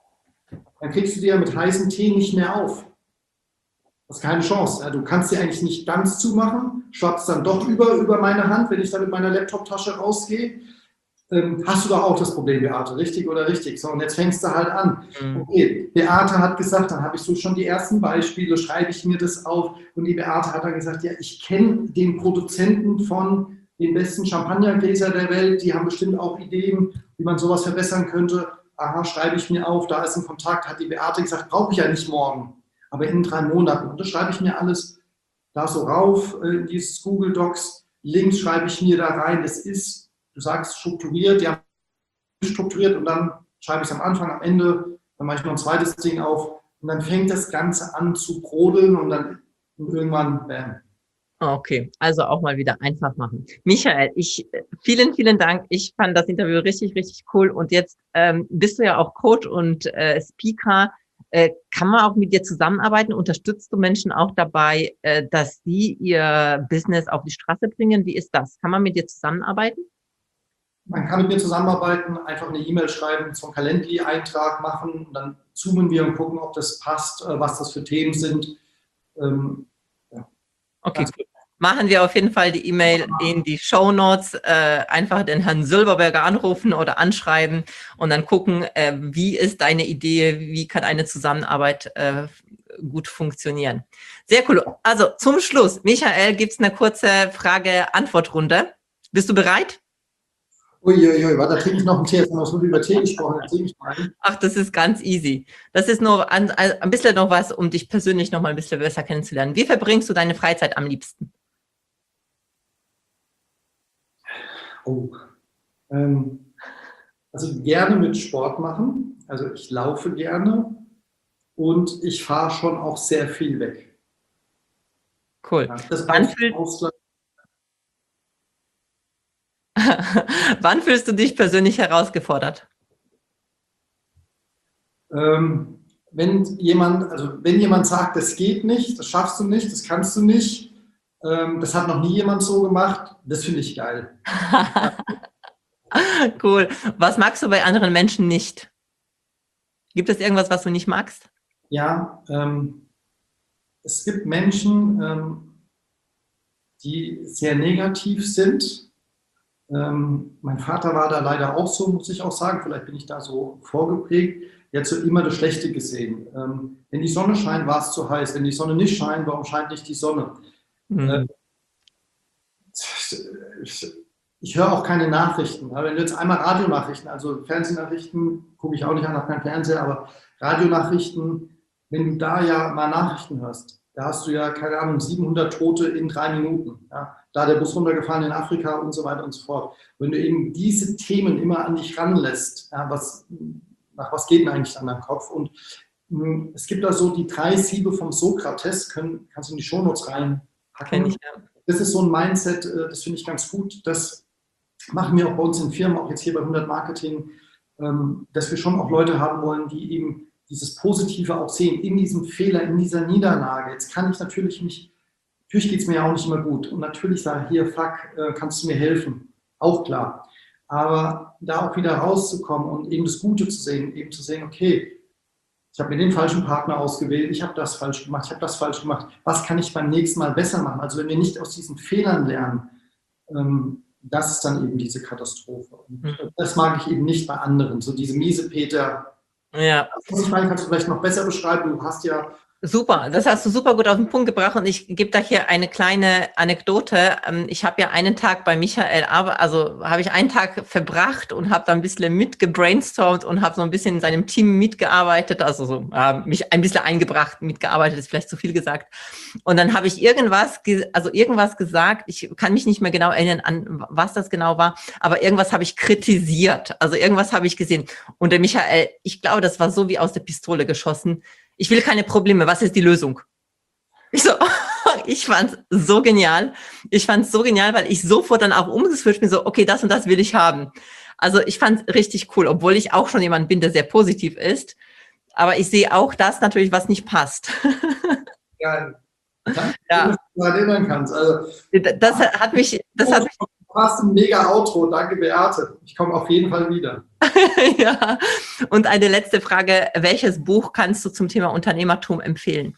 dann kriegst du die ja mit heißem Tee nicht mehr auf. Das ist keine Chance. Du kannst sie eigentlich nicht ganz zumachen, schwappst dann doch über, über meine Hand, wenn ich dann mit meiner Laptop-Tasche rausgehe. Ähm, hast du doch auch das Problem, Beate, richtig oder richtig? So, und jetzt fängst du halt an. Okay, Beate hat gesagt, dann habe ich so schon die ersten Beispiele, schreibe ich mir das auf. Und die Beate hat dann gesagt, ja, ich kenne den Produzenten von den besten Champagnergläser der Welt, die haben bestimmt auch Ideen, wie man sowas verbessern könnte. Aha, schreibe ich mir auf, da ist ein Kontakt, hat die Beate gesagt, brauche ich ja nicht morgen, aber in drei Monaten. Und das schreibe ich mir alles da so rauf, in dieses Google Docs. Links schreibe ich mir da rein, das ist, du sagst strukturiert, ja, strukturiert und dann schreibe ich es am Anfang, am Ende, dann mache ich noch ein zweites Ding auf und dann fängt das Ganze an zu brodeln und dann und irgendwann, bam. Okay, also auch mal wieder einfach machen. Michael, ich vielen, vielen Dank. Ich fand das Interview richtig, richtig cool. Und jetzt ähm, bist du ja auch Coach und äh, Speaker. Äh, kann man auch mit dir zusammenarbeiten? Unterstützt du Menschen auch dabei, äh, dass sie ihr Business auf die Straße bringen? Wie ist das? Kann man mit dir zusammenarbeiten? Man kann mit mir zusammenarbeiten, einfach eine E-Mail schreiben, so einen Calendly-Eintrag machen und dann zoomen wir und gucken, ob das passt, was das für Themen sind. Ähm, ja. Okay, cool. Machen wir auf jeden Fall die E-Mail in die Shownotes, äh, einfach den Herrn Silberberger anrufen oder anschreiben und dann gucken, äh, wie ist deine Idee, wie kann eine Zusammenarbeit äh, gut funktionieren. Sehr cool. Also zum Schluss, Michael, gibt es eine kurze Frage-Antwort-Runde. Bist du bereit? Uiuiui, warte, da trinke ich noch einen Tee. Jetzt haben wir so viel über Tee gesprochen. Jetzt trinke ich mal einen. Ach, das ist ganz easy. Das ist nur ein, ein bisschen noch was, um dich persönlich noch mal ein bisschen besser kennenzulernen. Wie verbringst du deine Freizeit am liebsten? Oh. Ähm, also gerne mit Sport machen. Also ich laufe gerne und ich fahre schon auch sehr viel weg. Cool. Ja, das Wann, fühl Wann fühlst du dich persönlich herausgefordert? Ähm, wenn jemand, also wenn jemand sagt, das geht nicht, das schaffst du nicht, das kannst du nicht, ähm, das hat noch nie jemand so gemacht, das finde ich geil. Cool. Was magst du bei anderen Menschen nicht? Gibt es irgendwas, was du nicht magst? Ja, ähm, es gibt Menschen, ähm, die sehr negativ sind. Ähm, mein Vater war da leider auch so, muss ich auch sagen. Vielleicht bin ich da so vorgeprägt. Er hat so immer das Schlechte gesehen. Ähm, wenn die Sonne scheint, war es zu heiß. Wenn die Sonne nicht scheint, warum scheint nicht die Sonne? Mhm. Ich höre auch keine Nachrichten. Wenn du jetzt einmal Radionachrichten, also Fernsehnachrichten, gucke ich auch nicht an, habe keinen Fernseher, aber Radionachrichten, wenn du da ja mal Nachrichten hörst, da hast du ja, keine Ahnung, siebenhundert Tote in drei Minuten. Ja? Da der Bus runtergefahren in Afrika und so weiter und so fort. Wenn du eben diese Themen immer an dich ranlässt, ja, was, nach was geht denn eigentlich an deinem Kopf? Und mh, es gibt da so die drei Siebe vom Sokrates, können, kannst du in die Shownotes reinpacken. Kenn ich, ja. Das ist so ein Mindset, das finde ich ganz gut. Das machen wir auch bei uns in Firmen, auch jetzt hier bei hundert Marketing, dass wir schon auch Leute haben wollen, die eben dieses Positive auch sehen, in diesem Fehler, in dieser Niederlage. Jetzt kann ich natürlich nicht, natürlich geht es mir ja auch nicht immer gut. Und natürlich sage ich, hier, fuck, kannst du mir helfen? Auch klar. Aber da auch wieder rauszukommen und eben das Gute zu sehen, eben zu sehen, okay, ich habe mir den falschen Partner ausgewählt, ich habe das falsch gemacht, ich habe das falsch gemacht. Was kann ich beim nächsten Mal besser machen? Also wenn wir nicht aus diesen Fehlern lernen, ähm, das ist dann eben diese Katastrophe. Und mhm. das mag ich eben nicht bei anderen. So diese miese Peter. Ja. Das ich meine, kannst du vielleicht noch besser beschreiben. Du hast ja... Super, das hast du super gut auf den Punkt gebracht und ich gebe da hier eine kleine Anekdote. Ich habe ja einen Tag bei Michael, also habe ich einen Tag verbracht und habe da ein bisschen mitgebrainstormt und habe so ein bisschen in seinem Team mitgearbeitet, also so äh, mich ein bisschen eingebracht, mitgearbeitet ist vielleicht zu viel gesagt. Und dann habe ich irgendwas, also irgendwas gesagt, ich kann mich nicht mehr genau erinnern an, was das genau war, aber irgendwas habe ich kritisiert, also irgendwas habe ich gesehen. Und der Michael, ich glaube, das war so wie aus der Pistole geschossen. Ich will keine Probleme, was ist die Lösung? Ich so, ich fand's so genial. Ich fand's so genial, weil ich sofort dann auch umgeswitcht bin, so, okay, das und das will ich haben. Also ich fand's richtig cool, obwohl ich auch schon jemand bin, der sehr positiv ist. Aber ich sehe auch das natürlich, was nicht passt. Ja, danke, ja. Dass du daran erinnern kannst. Also, das hat mich... Das hat mich fast ein mega Outro, danke Beate. Ich komme auf jeden Fall wieder. Ja, und eine letzte Frage, welches Buch kannst du zum Thema Unternehmertum empfehlen?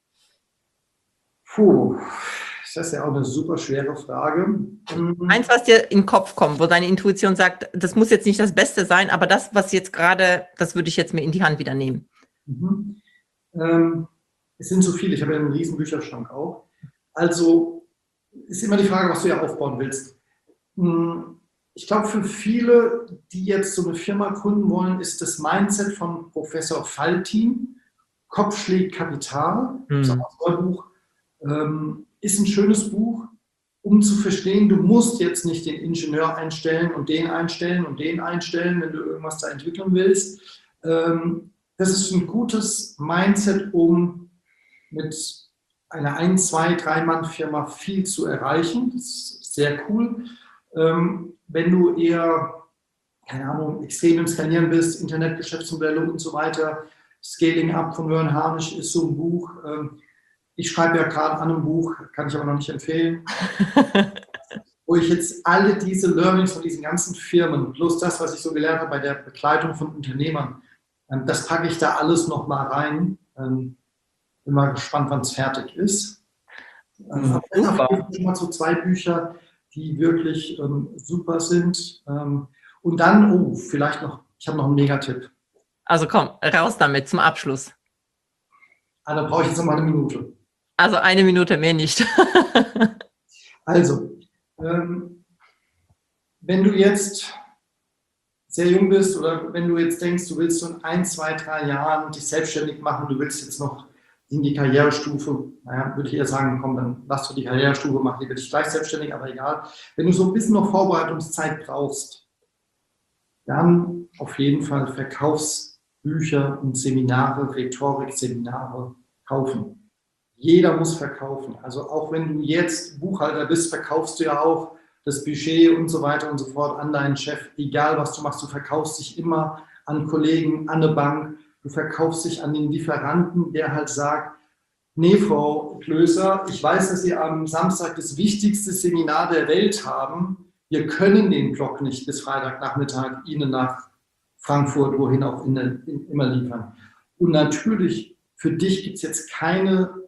Puh, das ist ja auch eine super schwere Frage. Eins, was dir in den Kopf kommt, wo deine Intuition sagt, das muss jetzt nicht das Beste sein, aber das, was jetzt gerade, das würde ich jetzt mir in die Hand wieder nehmen. Mhm. Ähm, es sind so viele, ich habe ja einen riesen Bücherschrank auch. Also ist immer die Frage, was du ja aufbauen willst. Ich glaube, für viele, die jetzt so eine Firma gründen wollen, ist das Mindset von Professor Faltin, Kopf schlägt Kapital, mhm. das ist auch ein Buch, ähm, ist ein schönes Buch, um zu verstehen, du musst jetzt nicht den Ingenieur einstellen und den einstellen und den einstellen, wenn du irgendwas da entwickeln willst. Ähm, das ist ein gutes Mindset, um mit einer ein-, zwei-, drei-Mann-Firma viel zu erreichen. Das ist sehr cool. Ähm, wenn du eher, keine Ahnung, extrem im Skalieren bist, Internetgeschäftsmodelle und so weiter, Scaling Up von Jörn Harnisch ist so ein Buch. Ähm, ich schreibe ja gerade an einem Buch, kann ich aber noch nicht empfehlen, wo ich jetzt alle diese Learnings von diesen ganzen Firmen, plus das, was ich so gelernt habe bei der Begleitung von Unternehmern, ähm, das packe ich da alles nochmal rein. Ähm, bin mal gespannt, wann es fertig ist. Ähm, mhm. Aber mal so zwei Bücher, die wirklich ähm, super sind. Ähm, und dann, oh, vielleicht noch, ich habe noch einen Megatipp. Also komm, raus damit zum Abschluss. Ah, dann brauche ich jetzt noch mal eine Minute. Also eine Minute, mehr nicht. Also, ähm, wenn du jetzt sehr jung bist oder wenn du jetzt denkst, du willst so in ein, zwei, drei Jahren dich selbstständig machen, du willst jetzt noch in die Karrierestufe, naja, würde ich eher sagen, komm, dann lass du die Karrierestufe, mach lieber dich gleich selbstständig, aber egal. Wenn du so ein bisschen noch Vorbereitungszeit brauchst, dann auf jeden Fall Verkaufsbücher und Seminare, Rhetorik-Seminare kaufen. Jeder muss verkaufen. Also auch wenn du jetzt Buchhalter bist, verkaufst du ja auch das Budget und so weiter und so fort an deinen Chef. Egal, was du machst, du verkaufst dich immer an Kollegen, an eine Bank. Du verkaufst dich an den Lieferanten, der halt sagt, nee, Frau Klöser, ich weiß, dass Sie am Samstag das wichtigste Seminar der Welt haben. Wir können den Block nicht bis Freitagnachmittag Ihnen nach Frankfurt, wohin auch immer liefern. Und natürlich, für dich gibt es jetzt keine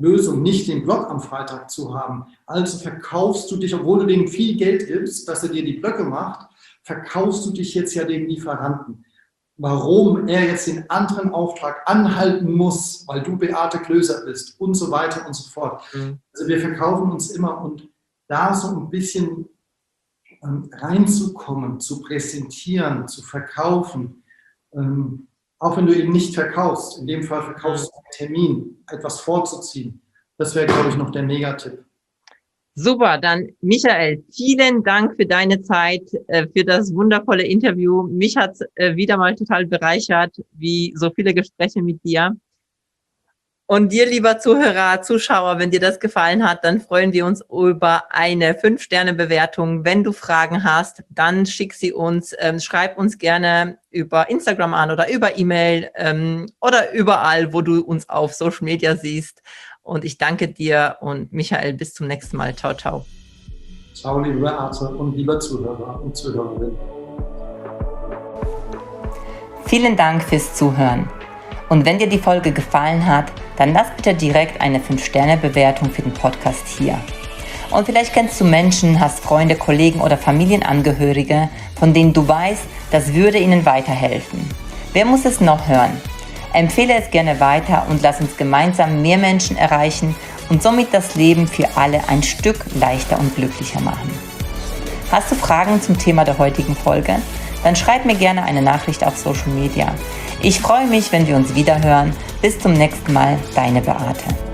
Lösung, nicht den Block am Freitag zu haben. Also verkaufst du dich, obwohl du dem viel Geld gibst, dass er dir die Blöcke macht, verkaufst du dich jetzt ja dem Lieferanten. Warum er jetzt den anderen Auftrag anhalten muss, weil du Beate Klöser bist und so weiter und so fort. Mhm. Also wir verkaufen uns immer, und da so ein bisschen ähm, reinzukommen, zu präsentieren, zu verkaufen, ähm, auch wenn du eben nicht verkaufst, in dem Fall verkaufst du einen Termin, etwas vorzuziehen. Das wäre, glaube ich, noch der Megatipp. Super, dann Michael, vielen Dank für deine Zeit, für das wundervolle Interview. Mich hat es wieder mal total bereichert, wie so viele Gespräche mit dir. Und dir, lieber Zuhörer, Zuschauer, wenn dir das gefallen hat, dann freuen wir uns über eine fünf Sterne Bewertung. Wenn du Fragen hast, dann schick sie uns, ähm, schreib uns gerne über Instagram an oder über E-Mail ähm, oder überall, wo du uns auf Social Media siehst. Und ich danke dir und Michael, bis zum nächsten Mal. Ciao, ciao. Ciao, liebe Beate und lieber Zuhörer und Zuhörerinnen. Vielen Dank fürs Zuhören. Und wenn dir die Folge gefallen hat, dann lass bitte direkt eine fünf Sterne Bewertung für den Podcast hier. Und vielleicht kennst du Menschen, hast Freunde, Kollegen oder Familienangehörige, von denen du weißt, das würde ihnen weiterhelfen. Wer muss es noch hören? Empfehle es gerne weiter und lass uns gemeinsam mehr Menschen erreichen und somit das Leben für alle ein Stück leichter und glücklicher machen. Hast du Fragen zum Thema der heutigen Folge? Dann schreib mir gerne eine Nachricht auf Social Media. Ich freue mich, wenn wir uns wiederhören. Bis zum nächsten Mal, deine Beate.